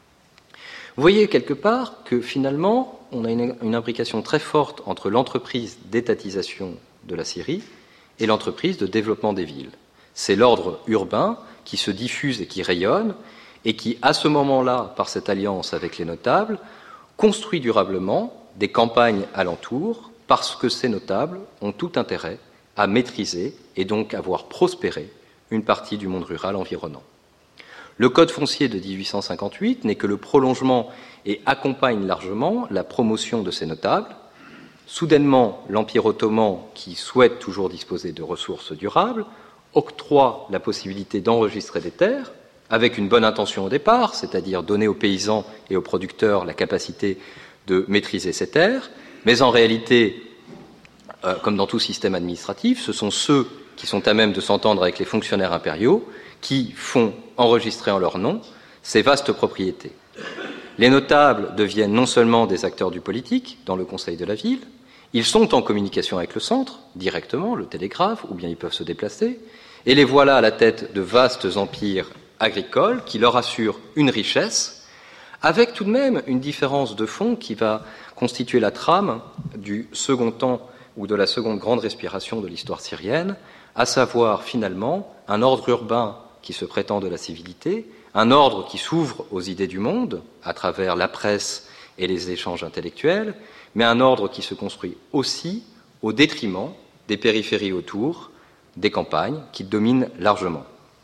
Vous voyez quelque part que finalement, on a une, une imbrication très forte entre l'entreprise d'étatisation de la Syrie et l'entreprise de développement des villes. C'est l'ordre urbain qui se diffuse et qui rayonne, et qui, à ce moment-là, par cette alliance avec les notables, construit durablement des campagnes alentours, parce que ces notables ont tout intérêt à maîtriser et donc à voir prospérer une partie du monde rural environnant. Le Code foncier de dix-huit cent cinquante-huit n'est que le prolongement et accompagne largement la promotion de ces notables. Soudainement, l'Empire ottoman, qui souhaite toujours disposer de ressources durables, octroie la possibilité d'enregistrer des terres, avec une bonne intention au départ, c'est-à-dire donner aux paysans et aux producteurs la capacité de maîtriser ces terres, mais en réalité, euh, comme dans tout système administratif, ce sont ceux qui sont à même de s'entendre avec les fonctionnaires impériaux qui font enregistrer en leur nom ces vastes propriétés. Les notables deviennent non seulement des acteurs du politique dans le conseil de la ville, ils sont en communication avec le centre, directement, le télégraphe, ou bien ils peuvent se déplacer, et les voilà à la tête de vastes empires agricoles qui leur assurent une richesse, avec tout de même une différence de fond qui va constituer la trame du second temps ou de la seconde grande respiration de l'histoire syrienne, à savoir finalement un ordre urbain qui se prétend de la civilité, un ordre qui s'ouvre aux idées du monde à travers la presse et les échanges intellectuels, mais un ordre qui se construit aussi au détriment des périphéries autour, des campagnes qui dominent largement.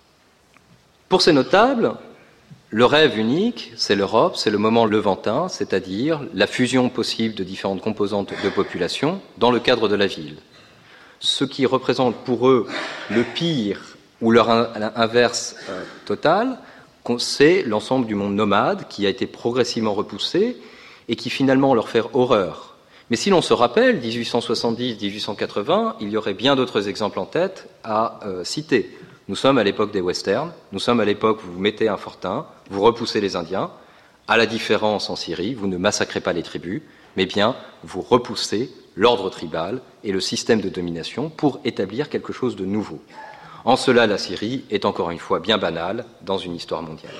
Pour ces notables, le rêve unique, c'est l'Europe, c'est le moment levantin, c'est-à-dire la fusion possible de différentes composantes de population dans le cadre de la ville. Ce qui représente pour eux le pire ou leur inverse euh, total, c'est l'ensemble du monde nomade qui a été progressivement repoussé et qui finalement leur fait horreur. Mais si l'on se rappelle, dix-huit cent soixante-dix à dix-huit cent quatre-vingts, il y aurait bien d'autres exemples en tête à euh, citer. Nous sommes à l'époque des westerns, nous sommes à l'époque où vous mettez un fortin, vous repoussez les Indiens. À la différence en Syrie, vous ne massacrez pas les tribus, mais bien vous repoussez l'ordre tribal et le système de domination pour établir quelque chose de nouveau. En cela, la Syrie est encore une fois bien banale dans une histoire mondiale.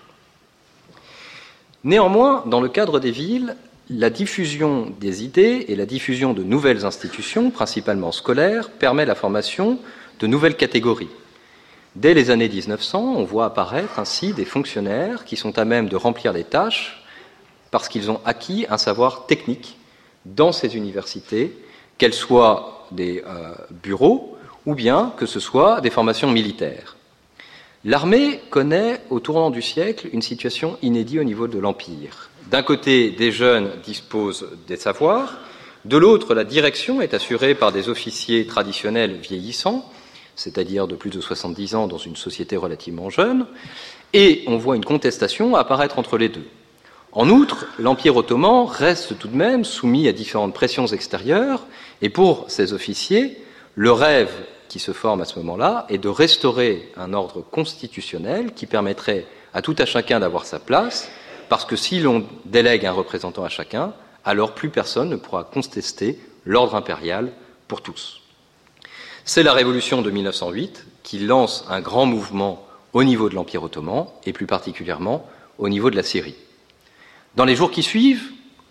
Néanmoins, dans le cadre des villes, la diffusion des idées et la diffusion de nouvelles institutions, principalement scolaires, permet la formation de nouvelles catégories. Dès les années dix-neuf cents, on voit apparaître ainsi des fonctionnaires qui sont à même de remplir les tâches parce qu'ils ont acquis un savoir technique dans ces universités, qu'elles soient des euh, bureaux ou bien que ce soit des formations militaires. L'armée connaît, au tournant du siècle, une situation inédite au niveau de l'Empire. D'un côté, des jeunes disposent des savoirs, de l'autre, la direction est assurée par des officiers traditionnels vieillissants, c'est-à-dire de plus de soixante-dix ans dans une société relativement jeune, et on voit une contestation apparaître entre les deux. En outre, l'Empire ottoman reste tout de même soumis à différentes pressions extérieures, et pour ces officiers, le rêve qui se forme à ce moment-là est de restaurer un ordre constitutionnel qui permettrait à tout à chacun d'avoir sa place, parce que si l'on délègue un représentant à chacun, alors plus personne ne pourra contester l'ordre impérial pour tous. C'est la révolution de mille neuf cent huit qui lance un grand mouvement au niveau de l'Empire ottoman, et plus particulièrement au niveau de la Syrie. Dans les jours qui suivent,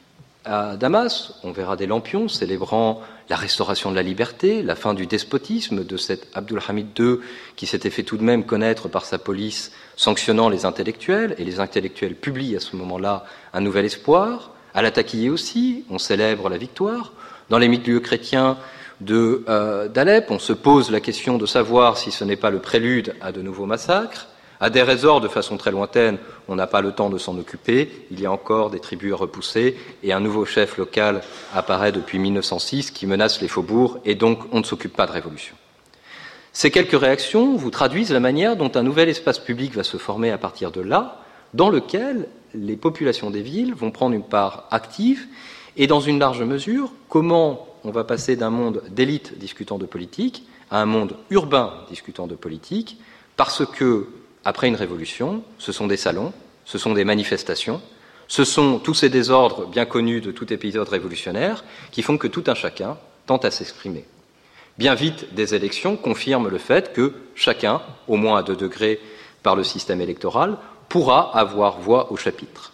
à Damas, on verra des lampions célébrant la restauration de la liberté, la fin du despotisme de cet Abdulhamid deux qui s'était fait tout de même connaître par sa police sanctionnant les intellectuels, et les intellectuels publient à ce moment-là un nouvel espoir. À la Taquillée aussi, on célèbre la victoire. Dans les milieux chrétiens de, euh, d'Alep, on se pose la question de savoir si ce n'est pas le prélude à de nouveaux massacres. À Deir ez-Zor, de façon très lointaine, on n'a pas le temps de s'en occuper. Il y a encore des tribus à repousser et un nouveau chef local apparaît depuis mille neuf cent six qui menace les faubourgs et donc on ne s'occupe pas de révolution. Ces quelques réactions vous traduisent la manière dont un nouvel espace public va se former à partir de là, dans lequel les populations des villes vont prendre une part active et dans une large mesure, comment on va passer d'un monde d'élite discutant de politique à un monde urbain discutant de politique, parce que après une révolution, ce sont des salons, ce sont des manifestations, ce sont tous ces désordres bien connus de tout épisode révolutionnaire qui font que tout un chacun tente à s'exprimer. Bien vite, des élections confirment le fait que chacun, au moins à deux degrés par le système électoral, pourra avoir voix au chapitre.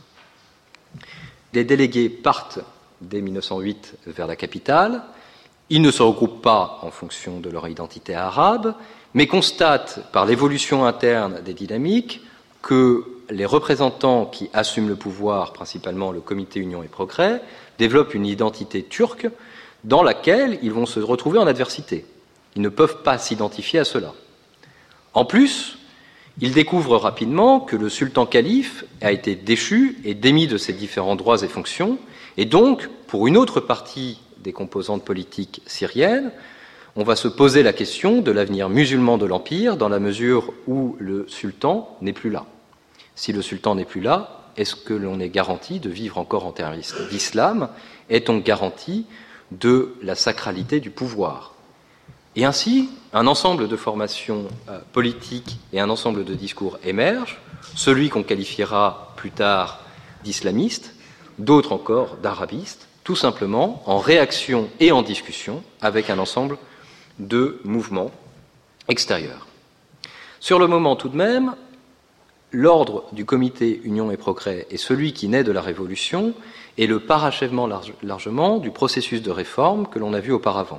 Les délégués partent dès mille neuf cent huit vers la capitale. Ils ne se regroupent pas en fonction de leur identité arabe, mais constatent par l'évolution interne des dynamiques que les représentants qui assument le pouvoir, principalement le Comité Union et Progrès, développent une identité turque dans laquelle ils vont se retrouver en adversité. Ils ne peuvent pas s'identifier à cela. En plus, Il découvre rapidement que le sultan calife a été déchu et démis de ses différents droits et fonctions, et donc, pour une autre partie des composantes politiques syriennes, on va se poser la question de l'avenir musulman de l'Empire dans la mesure où le sultan n'est plus là. Si le sultan n'est plus là, est-ce que l'on est garanti de vivre encore en termes d'islam? Est-on garanti de la sacralité du pouvoir? Et ainsi, un ensemble de formations euh, politiques et un ensemble de discours émergent, celui qu'on qualifiera plus tard d'islamiste, d'autres encore d'arabistes, tout simplement en réaction et en discussion avec un ensemble de mouvements extérieurs. Sur le moment tout de même, l'ordre du comité Union et Progrès est celui qui naît de la Révolution et le parachèvement large, largement du processus de réforme que l'on a vu auparavant.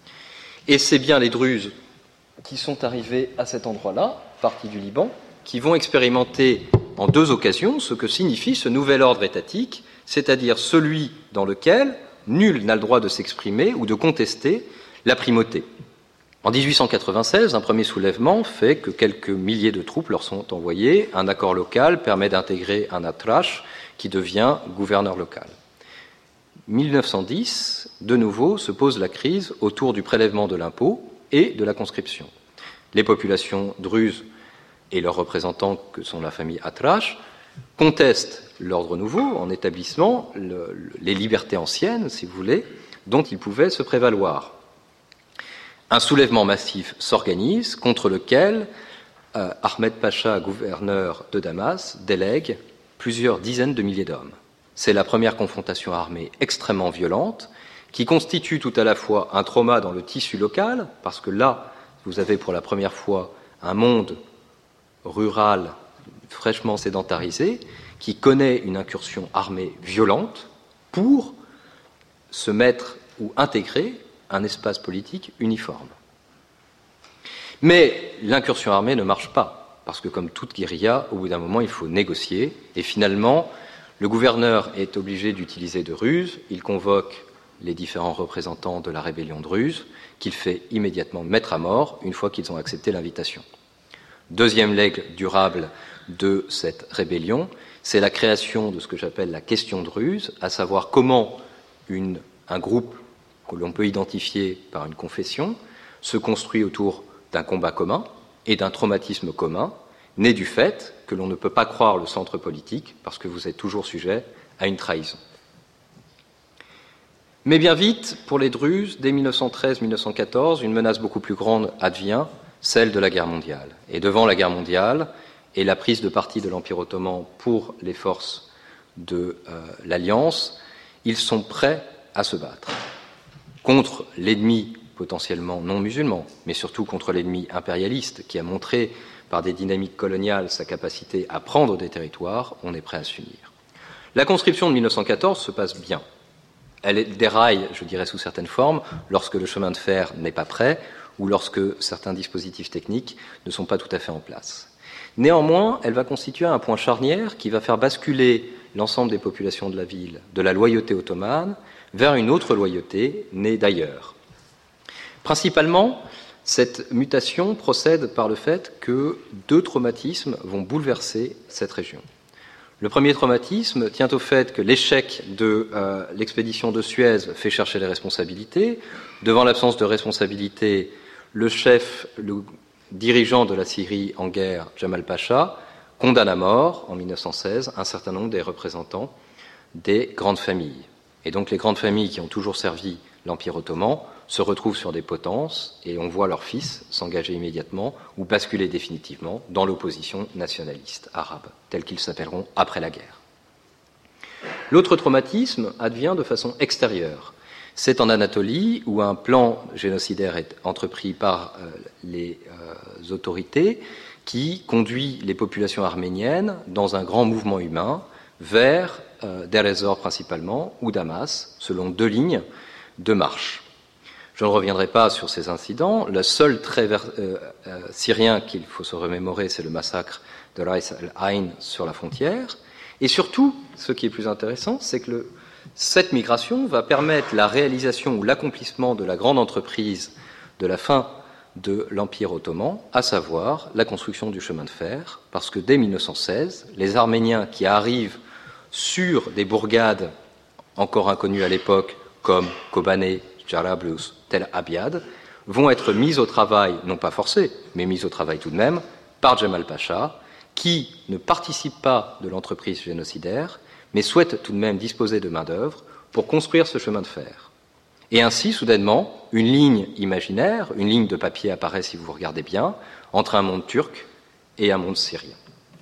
Et c'est bien les Druzes qui sont arrivés à cet endroit-là, partis du Liban, qui vont expérimenter en deux occasions ce que signifie ce nouvel ordre étatique, c'est-à-dire celui dans lequel nul n'a le droit de s'exprimer ou de contester la primauté. En dix-huit cent quatre-vingt-seize, un premier soulèvement fait que quelques milliers de troupes leur sont envoyées. Un accord local permet d'intégrer un atrache qui devient gouverneur local. mille neuf cent dix, de nouveau, se pose la crise autour du prélèvement de l'impôt et de la conscription. Les populations druzes et leurs représentants, que sont la famille Atrache, contestent l'ordre nouveau en établissant le, les libertés anciennes, si vous voulez, dont ils pouvaient se prévaloir. Un soulèvement massif s'organise contre lequel euh, Ahmed Pacha, gouverneur de Damas, délègue plusieurs dizaines de milliers d'hommes. C'est la première confrontation armée extrêmement violente qui constitue tout à la fois un trauma dans le tissu local, parce que là, vous avez pour la première fois un monde rural fraîchement sédentarisé qui connaît une incursion armée violente pour se mettre ou intégrer un espace politique uniforme. Mais l'incursion armée ne marche pas, parce que comme toute guérilla, au bout d'un moment, il faut négocier, et finalement, le gouverneur est obligé d'utiliser de ruses, il convoque les différents représentants de la rébellion druze, qu'il fait immédiatement mettre à mort une fois qu'ils ont accepté l'invitation. Deuxième legs durable de cette rébellion, c'est la création de ce que j'appelle la question druze, à savoir comment une, un groupe que l'on peut identifier par une confession se construit autour d'un combat commun et d'un traumatisme commun, né du fait que l'on ne peut pas croire le centre politique parce que vous êtes toujours sujet à une trahison. Mais bien vite, pour les Druzes, dès mille neuf cent treize mille neuf cent quatorze, une menace beaucoup plus grande advient, celle de la guerre mondiale. Et devant la guerre mondiale et la prise de parti de l'Empire ottoman pour les forces de euh, l'Alliance, ils sont prêts à se battre contre l'ennemi potentiellement non musulman, mais surtout contre l'ennemi impérialiste qui a montré par des dynamiques coloniales sa capacité à prendre des territoires. On est prêt à s'unir. La conscription de mille neuf cent quatorze se passe bien. Elle déraille, je dirais, sous certaines formes, lorsque le chemin de fer n'est pas prêt ou lorsque certains dispositifs techniques ne sont pas tout à fait en place. Néanmoins, elle va constituer un point charnière qui va faire basculer l'ensemble des populations de la ville de la loyauté ottomane vers une autre loyauté née d'ailleurs. Principalement, cette mutation procède par le fait que deux traumatismes vont bouleverser cette région. Le premier traumatisme tient au fait que l'échec de euh, l'expédition de Suez fait chercher les responsabilités. Devant l'absence de responsabilité, le chef, le dirigeant de la Syrie en guerre, Jamal Pacha, condamne à mort, en mille neuf cent seize, un certain nombre des représentants des grandes familles. Et donc les grandes familles qui ont toujours servi l'Empire ottoman se retrouvent sur des potences et on voit leurs fils s'engager immédiatement ou basculer définitivement dans l'opposition nationaliste arabe, telle qu'ils s'appelleront après la guerre. L'autre traumatisme advient de façon extérieure. C'est en Anatolie où un plan génocidaire est entrepris par euh, les euh, autorités qui conduit les populations arméniennes dans un grand mouvement humain vers euh, Deir ez-Zor principalement ou Damas, selon deux lignes de marche. Je ne reviendrai pas sur ces incidents. Le seul trait vers, euh, euh, syrien qu'il faut se remémorer, c'est le massacre de Rais al-Ain sur la frontière. Et surtout, ce qui est plus intéressant, c'est que le, cette migration va permettre la réalisation ou l'accomplissement de la grande entreprise de la fin de l'Empire ottoman, à savoir la construction du chemin de fer, parce que dès mille neuf cent seize, les Arméniens qui arrivent sur des bourgades encore inconnues à l'époque, comme Kobané, Jarablus, Tel Abyad, vont être mis au travail, non pas forcés, mais mis au travail tout de même, par Djemal Pacha, qui ne participe pas de l'entreprise génocidaire, mais souhaite tout de même disposer de main-d'œuvre pour construire ce chemin de fer. Et ainsi, soudainement, une ligne imaginaire, une ligne de papier apparaît, si vous regardez bien, entre un monde turc et un monde syrien.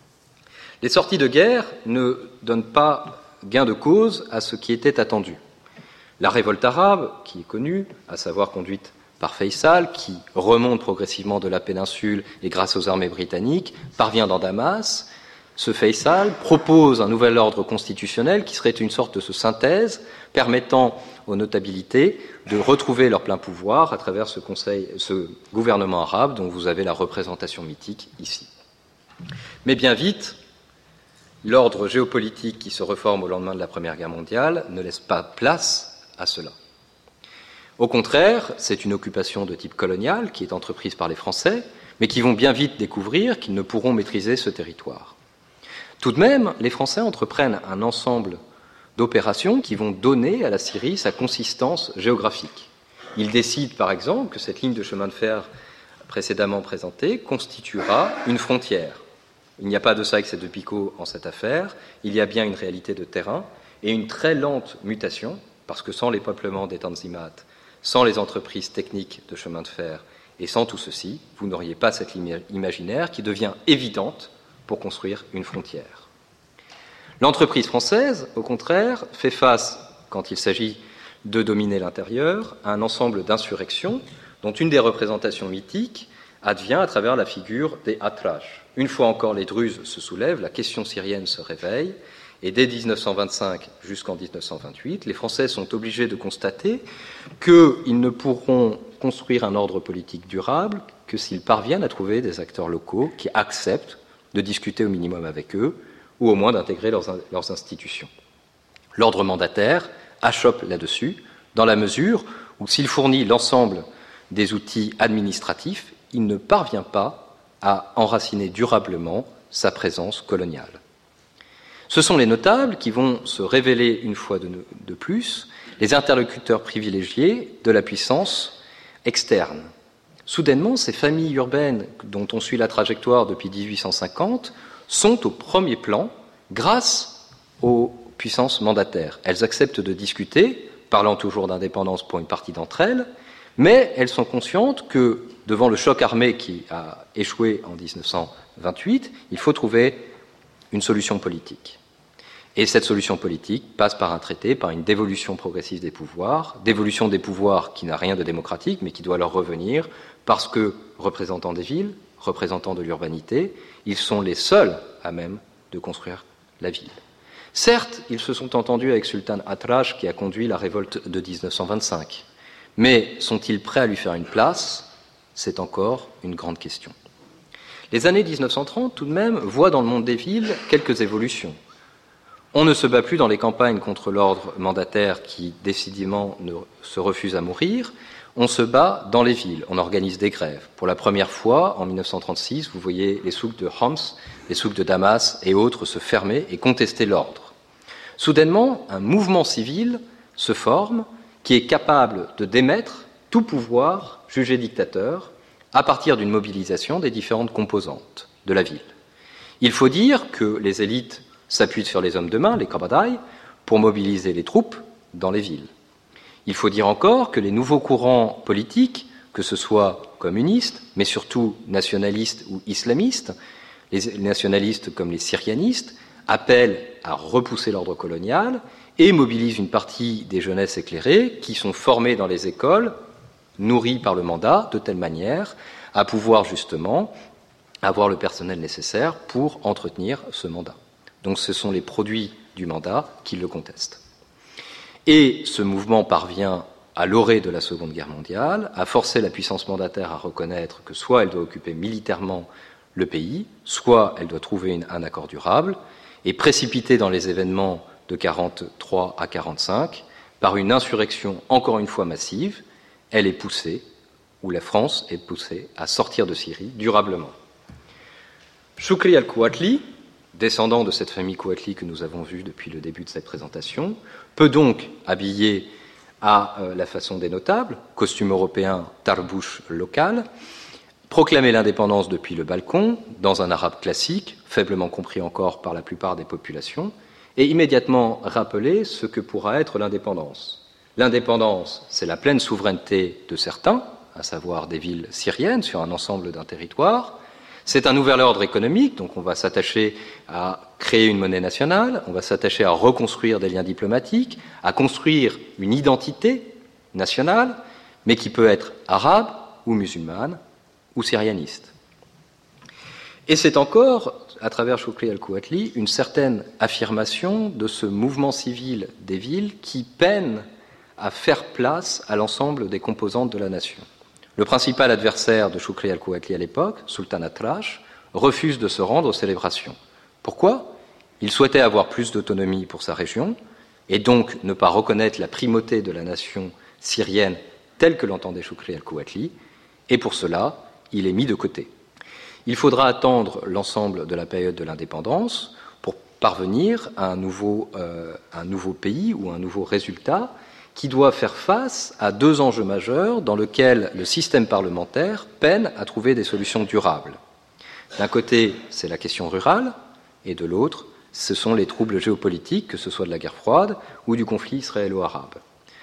Les sorties de guerre ne donnent pas gain de cause à ce qui était attendu. La révolte arabe, qui est connue, à savoir conduite par Faisal, qui remonte progressivement de la péninsule et grâce aux armées britanniques, parvient dans Damas. Ce Faisal propose un nouvel ordre constitutionnel qui serait une sorte de synthèse permettant aux notabilités de retrouver leur plein pouvoir à travers ce, conseil, ce gouvernement arabe dont vous avez la représentation mythique ici. Mais bien vite, l'ordre géopolitique qui se reforme au lendemain de la Première Guerre mondiale ne laisse pas place à cela. Au contraire, c'est une occupation de type colonial qui est entreprise par les Français, mais qui vont bien vite découvrir qu'ils ne pourront maîtriser ce territoire. Tout de même, les Français entreprennent un ensemble d'opérations qui vont donner à la Syrie sa consistance géographique. Ils décident, par exemple, que cette ligne de chemin de fer précédemment présentée constituera une frontière. Il n'y a pas de Sykes et de Picot en cette affaire, il y a bien une réalité de terrain et une très lente mutation, parce que sans les peuplements des Tanzimat, sans les entreprises techniques de chemin de fer et sans tout ceci, vous n'auriez pas cette ligne imaginaire qui devient évidente pour construire une frontière. L'entreprise française, au contraire, fait face, quand il s'agit de dominer l'intérieur, à un ensemble d'insurrections dont une des représentations mythiques advient à travers la figure des Atrash. Une fois encore, les Druzes se soulèvent, la question syrienne se réveille, et dès dix-neuf cent vingt-cinq jusqu'en dix-neuf cent vingt-huit, les Français sont obligés de constater qu'ils ne pourront construire un ordre politique durable que s'ils parviennent à trouver des acteurs locaux qui acceptent de discuter au minimum avec eux, ou au moins d'intégrer leurs, leurs institutions. L'ordre mandataire achoppe là-dessus, dans la mesure où s'il fournit l'ensemble des outils administratifs, il ne parvient pas à enraciner durablement sa présence coloniale. Ce sont les notables qui vont se révéler une fois de, de plus les interlocuteurs privilégiés de la puissance externe. Soudainement, ces familles urbaines dont on suit la trajectoire depuis dix-huit cent cinquante sont au premier plan grâce aux puissances mandataires. Elles acceptent de discuter, parlant toujours d'indépendance pour une partie d'entre elles, mais elles sont conscientes que, devant le choc armé qui a échoué en dix-neuf cent vingt-huit, il faut trouver une solution politique. Et cette solution politique passe par un traité, par une dévolution progressive des pouvoirs, dévolution des pouvoirs qui n'a rien de démocratique, mais qui doit leur revenir, parce que, représentants des villes, représentants de l'urbanité, ils sont les seuls à même de construire la ville. Certes, ils se sont entendus avec Sultan Atrash qui a conduit la révolte de dix-neuf cent vingt-cinq, mais sont-ils prêts à lui faire une place ? C'est encore une grande question. Les années dix-neuf cent trente, tout de même, voient dans le monde des villes quelques évolutions. On ne se bat plus dans les campagnes contre l'ordre mandataire qui, décidément, ne se refuse à mourir. On se bat dans les villes. On organise des grèves. Pour la première fois, en mille neuf cent trente-six, vous voyez les souks de Homs, les souks de Damas et autres se fermer et contester l'ordre. Soudainement, un mouvement civil se forme qui est capable de démettre tout pouvoir jugé dictateur à partir d'une mobilisation des différentes composantes de la ville. Il faut dire que les élites s'appuient sur les hommes de main, les kabadai, pour mobiliser les troupes dans les villes. Il faut dire encore que les nouveaux courants politiques, que ce soit communistes, mais surtout nationalistes ou islamistes, les nationalistes comme les syrianistes, appellent à repousser l'ordre colonial et mobilisent une partie des jeunesses éclairées qui sont formées dans les écoles, nourries par le mandat, de telle manière à pouvoir justement avoir le personnel nécessaire pour entretenir ce mandat. Donc ce sont les produits du mandat qui le contestent. Et ce mouvement parvient, à l'orée de la Seconde Guerre mondiale, à forcer la puissance mandataire à reconnaître que soit elle doit occuper militairement le pays, soit elle doit trouver une, un accord durable, et précipiter dans les événements de quarante-trois à quarante-cinq par une insurrection encore une fois massive, elle est poussée où la France est poussée à sortir de Syrie durablement. Choukri al-Kouatli, descendant de cette famille Kouatli que nous avons vue depuis le début de cette présentation, peut donc, habillé à euh, la façon des notables, costume européen, tarbouche local, proclamer l'indépendance depuis le balcon, dans un arabe classique, faiblement compris encore par la plupart des populations, et immédiatement rappeler ce que pourra être l'indépendance. L'indépendance, c'est la pleine souveraineté de certains, à savoir des villes syriennes sur un ensemble d'un territoire. C'est un nouvel ordre économique, donc on va s'attacher à créer une monnaie nationale, on va s'attacher à reconstruire des liens diplomatiques, à construire une identité nationale, mais qui peut être arabe ou musulmane ou syrianiste. Et c'est encore, à travers Choukri al-Kouatli, une certaine affirmation de ce mouvement civil des villes qui peine à faire place à l'ensemble des composantes de la nation. Le principal adversaire de Choukri al-Kouatli à l'époque, Sultan Atrash, refuse de se rendre aux célébrations. Pourquoi ? Il souhaitait avoir plus d'autonomie pour sa région et donc ne pas reconnaître la primauté de la nation syrienne telle que l'entendait Choukri al-Kouatli, et pour cela, il est mis de côté. Il faudra attendre l'ensemble de la période de l'indépendance pour parvenir à un nouveau, euh, un nouveau pays ou un nouveau résultat qui doit faire face à deux enjeux majeurs dans lesquels le système parlementaire peine à trouver des solutions durables. D'un côté, c'est la question rurale, et de l'autre, ce sont les troubles géopolitiques, que ce soit de la guerre froide ou du conflit israélo-arabe.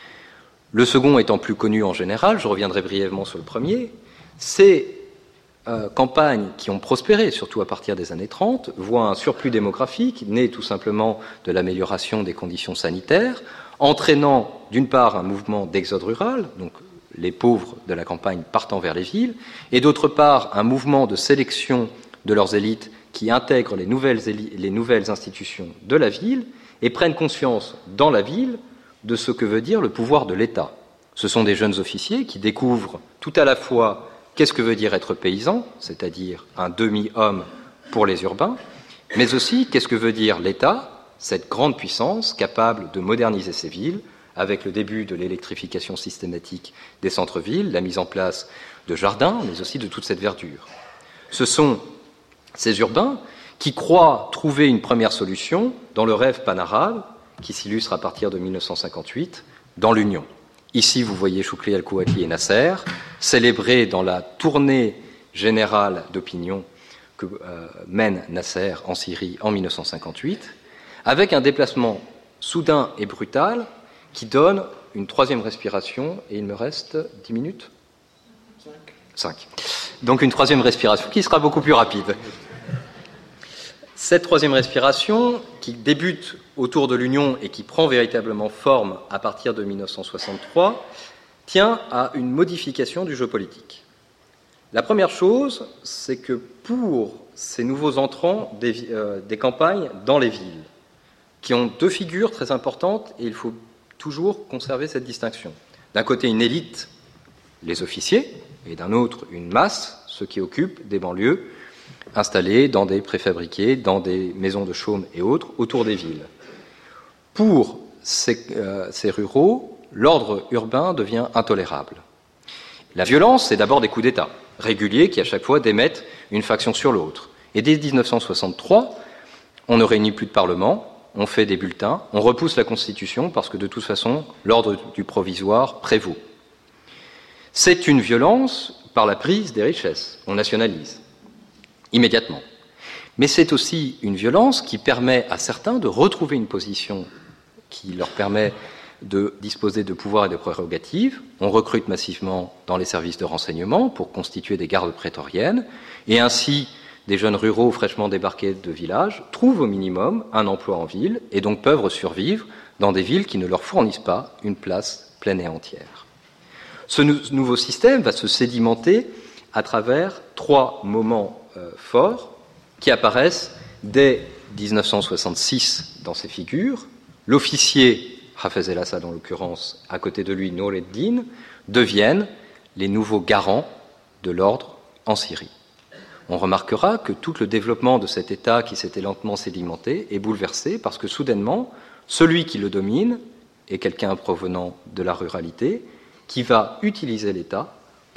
Le second étant plus connu en général, je reviendrai brièvement sur le premier, ces euh, campagnes qui ont prospéré, surtout à partir des années trente, voient un surplus démographique né tout simplement de l'amélioration des conditions sanitaires, entraînant d'une part un mouvement d'exode rural, donc les pauvres de la campagne partant vers les villes, et d'autre part un mouvement de sélection de leurs élites qui intègrent les nouvelles, éli- les nouvelles institutions de la ville et prennent conscience dans la ville de ce que veut dire le pouvoir de l'État. Ce sont des jeunes officiers qui découvrent tout à la fois qu'est-ce que veut dire être paysan, c'est-à-dire un demi-homme pour les urbains, mais aussi qu'est-ce que veut dire l'État, cette grande puissance capable de moderniser ses villes, avec le début de l'électrification systématique des centres-villes, la mise en place de jardins, mais aussi de toute cette verdure. Ce sont ces urbains qui croient trouver une première solution dans le rêve panarabe qui s'illustre à partir de mille neuf cent cinquante-huit dans l'Union. Ici, vous voyez Choukri al-Kouatli et Nasser, célébrés dans la tournée générale d'opinion que euh, mène Nasser en Syrie en mille neuf cent cinquante-huit, avec un déplacement soudain et brutal qui donne une troisième respiration, et il me reste dix minutes ? Cinq. Donc une troisième respiration qui sera beaucoup plus rapide. Cette troisième respiration, qui débute autour de l'Union et qui prend véritablement forme à partir de mille neuf cent soixante-trois, tient à une modification du jeu politique. La première chose, c'est que pour ces nouveaux entrants des, euh, des campagnes dans les villes, qui ont deux figures très importantes, et il faut toujours conserver cette distinction. D'un côté, une élite, les officiers, et d'un autre, une masse, ceux qui occupent des banlieues, installés dans des préfabriqués, dans des maisons de chaume et autres, autour des villes. Pour ces, euh, ces ruraux, l'ordre urbain devient intolérable. La violence, c'est d'abord des coups d'État, réguliers, qui à chaque fois démettent une faction sur l'autre. Et dès dix-neuf cent soixante-trois, on ne réunit plus de parlement, on fait des bulletins, on repousse la Constitution parce que de toute façon, l'ordre du provisoire prévaut. C'est une violence par la prise des richesses, on nationalise, immédiatement. Mais c'est aussi une violence qui permet à certains de retrouver une position qui leur permet de disposer de pouvoirs et de prérogatives. On recrute massivement dans les services de renseignement pour constituer des gardes prétoriennes, et ainsi des jeunes ruraux fraîchement débarqués de villages trouvent au minimum un emploi en ville et donc peuvent survivre dans des villes qui ne leur fournissent pas une place pleine et entière. Ce nou- nouveau système va se sédimenter à travers trois moments euh, forts qui apparaissent dès dix-neuf cent soixante-six dans ces figures. L'officier, Hafez el-Assad en l'occurrence, à côté de lui Nour ed-Din, deviennent les nouveaux garants de l'ordre en Syrie. On remarquera que tout le développement de cet État qui s'était lentement sédimenté est bouleversé parce que soudainement, celui qui le domine est quelqu'un provenant de la ruralité qui va utiliser l'État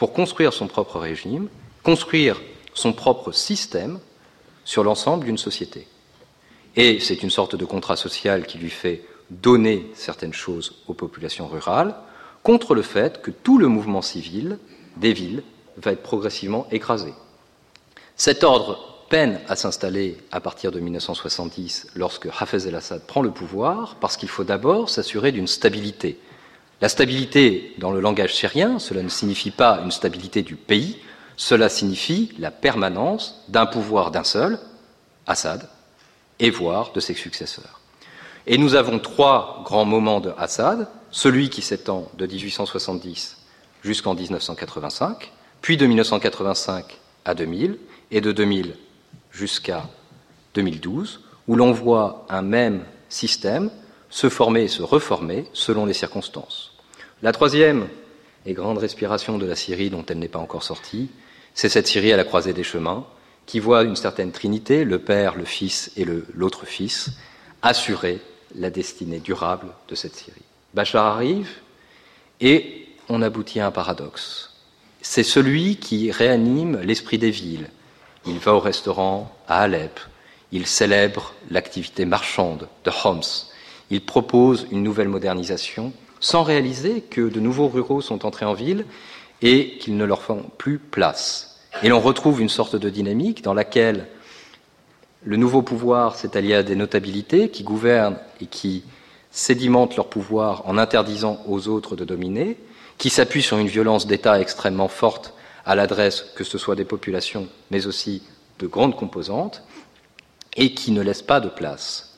pour construire son propre régime, construire son propre système sur l'ensemble d'une société. Et c'est une sorte de contrat social qui lui fait donner certaines choses aux populations rurales, contre le fait que tout le mouvement civil des villes va être progressivement écrasé. Cet ordre peine à s'installer à partir de mille neuf cent soixante-dix lorsque Hafez el-Assad prend le pouvoir, parce qu'il faut d'abord s'assurer d'une stabilité. La stabilité, dans le langage syrien, cela ne signifie pas une stabilité du pays, cela signifie la permanence d'un pouvoir d'un seul, Assad, et voire de ses successeurs. Et nous avons trois grands moments de Assad, celui qui s'étend de dix-huit cent soixante-dix jusqu'en dix-neuf cent quatre-vingt-cinq, puis de mille neuf cent quatre-vingt-cinq à deux mille, et de deux mille jusqu'à deux mille douze, où l'on voit un même système se former et se reformer selon les circonstances. La troisième et grande respiration de la Syrie, dont elle n'est pas encore sortie, c'est cette Syrie à la croisée des chemins, qui voit une certaine trinité, le Père, le Fils et le, l'autre Fils, assurer la destinée durable de cette Syrie. Bachar arrive et on aboutit à un paradoxe. C'est celui qui réanime l'esprit des villes. Il va au restaurant à Alep, il célèbre l'activité marchande de Homs, il propose une nouvelle modernisation sans réaliser que de nouveaux ruraux sont entrés en ville et qu'ils ne leur font plus place. Et l'on retrouve une sorte de dynamique dans laquelle le nouveau pouvoir s'est allié à des notabilités qui gouvernent et qui sédimentent leur pouvoir en interdisant aux autres de dominer, qui s'appuient sur une violence d'État extrêmement forte à l'adresse que ce soit des populations, mais aussi de grandes composantes, et qui ne laissent pas de place.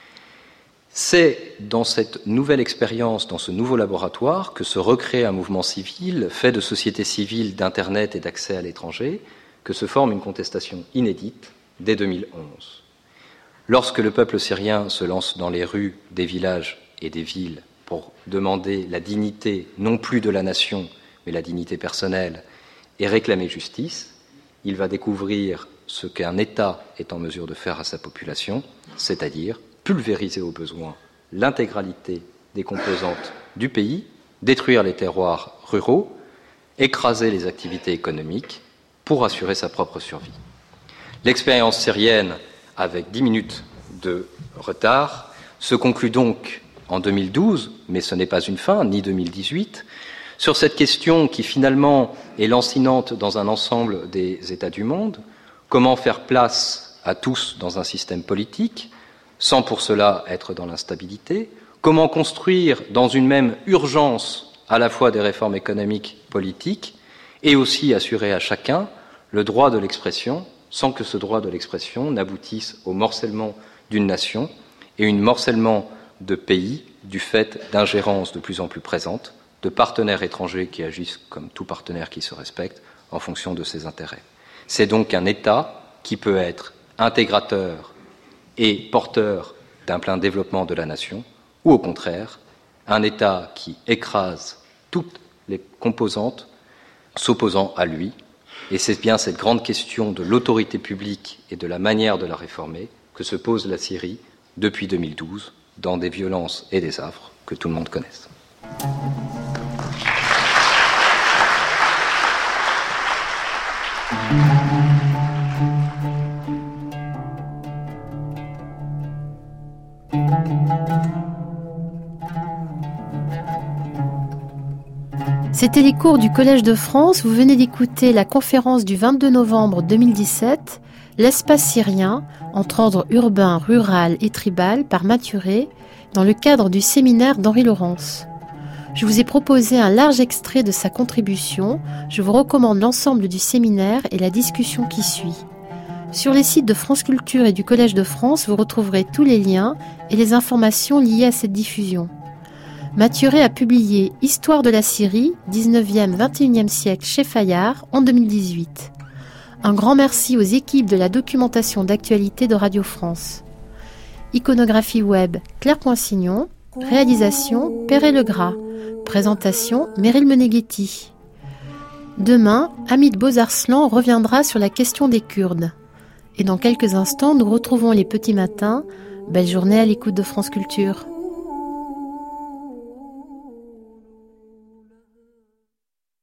C'est dans cette nouvelle expérience, dans ce nouveau laboratoire, que se recrée un mouvement civil fait de société civile, d'Internet et d'accès à l'étranger, que se forme une contestation inédite dès deux mille onze. Lorsque le peuple syrien se lance dans les rues des villages et des villes pour demander la dignité, non plus de la nation, mais la dignité personnelle, et réclamer justice, il va découvrir ce qu'un État est en mesure de faire à sa population, c'est-à-dire pulvériser au besoin l'intégralité des composantes du pays, détruire les terroirs ruraux, écraser les activités économiques pour assurer sa propre survie. L'expérience syrienne, avec dix minutes de retard, se conclut donc en deux mille douze, mais ce n'est pas une fin, ni deux mille dix-huit, sur cette question qui finalement est lancinante dans un ensemble des États du monde, comment faire place à tous dans un système politique, sans pour cela être dans l'instabilité, comment construire dans une même urgence à la fois des réformes économiques, politiques, et aussi assurer à chacun le droit de l'expression, sans que ce droit de l'expression n'aboutisse au morcellement d'une nation et un morcellement de pays du fait d'ingérences de plus en plus présentes, de partenaires étrangers qui agissent comme tout partenaire qui se respecte en fonction de ses intérêts. C'est donc un État qui peut être intégrateur et porteur d'un plein développement de la nation, ou au contraire, un État qui écrase toutes les composantes s'opposant à lui. Et c'est bien cette grande question de l'autorité publique et de la manière de la réformer que se pose la Syrie depuis deux mille douze, dans des violences et des affres que tout le monde connaisse. C'était les cours du Collège de France. Vous venez d'écouter la conférence du vingt-deux novembre deux mille dix-sept, L'espace syrien, entre ordre urbain, rural et tribal, par Mathuré, dans le cadre du séminaire d'Henri Laurence. Je vous ai proposé un large extrait de sa contribution. Je vous recommande l'ensemble du séminaire et la discussion qui suit. Sur les sites de France Culture et du Collège de France, vous retrouverez tous les liens et les informations liées à cette diffusion. Mathuré a publié Histoire de la Syrie, dix-neuvième vingt et unième siècle chez Fayard en deux mille dix-huit. Un grand merci aux équipes de la documentation d'actualité de Radio France. Iconographie web Claire Poinsignon, réalisation Perret Legras, présentation Meryl Meneghetti. Demain, Hamid Bozarslan reviendra sur la question des Kurdes. Et dans quelques instants, nous retrouvons les petits matins. Belle journée à l'écoute de France Culture.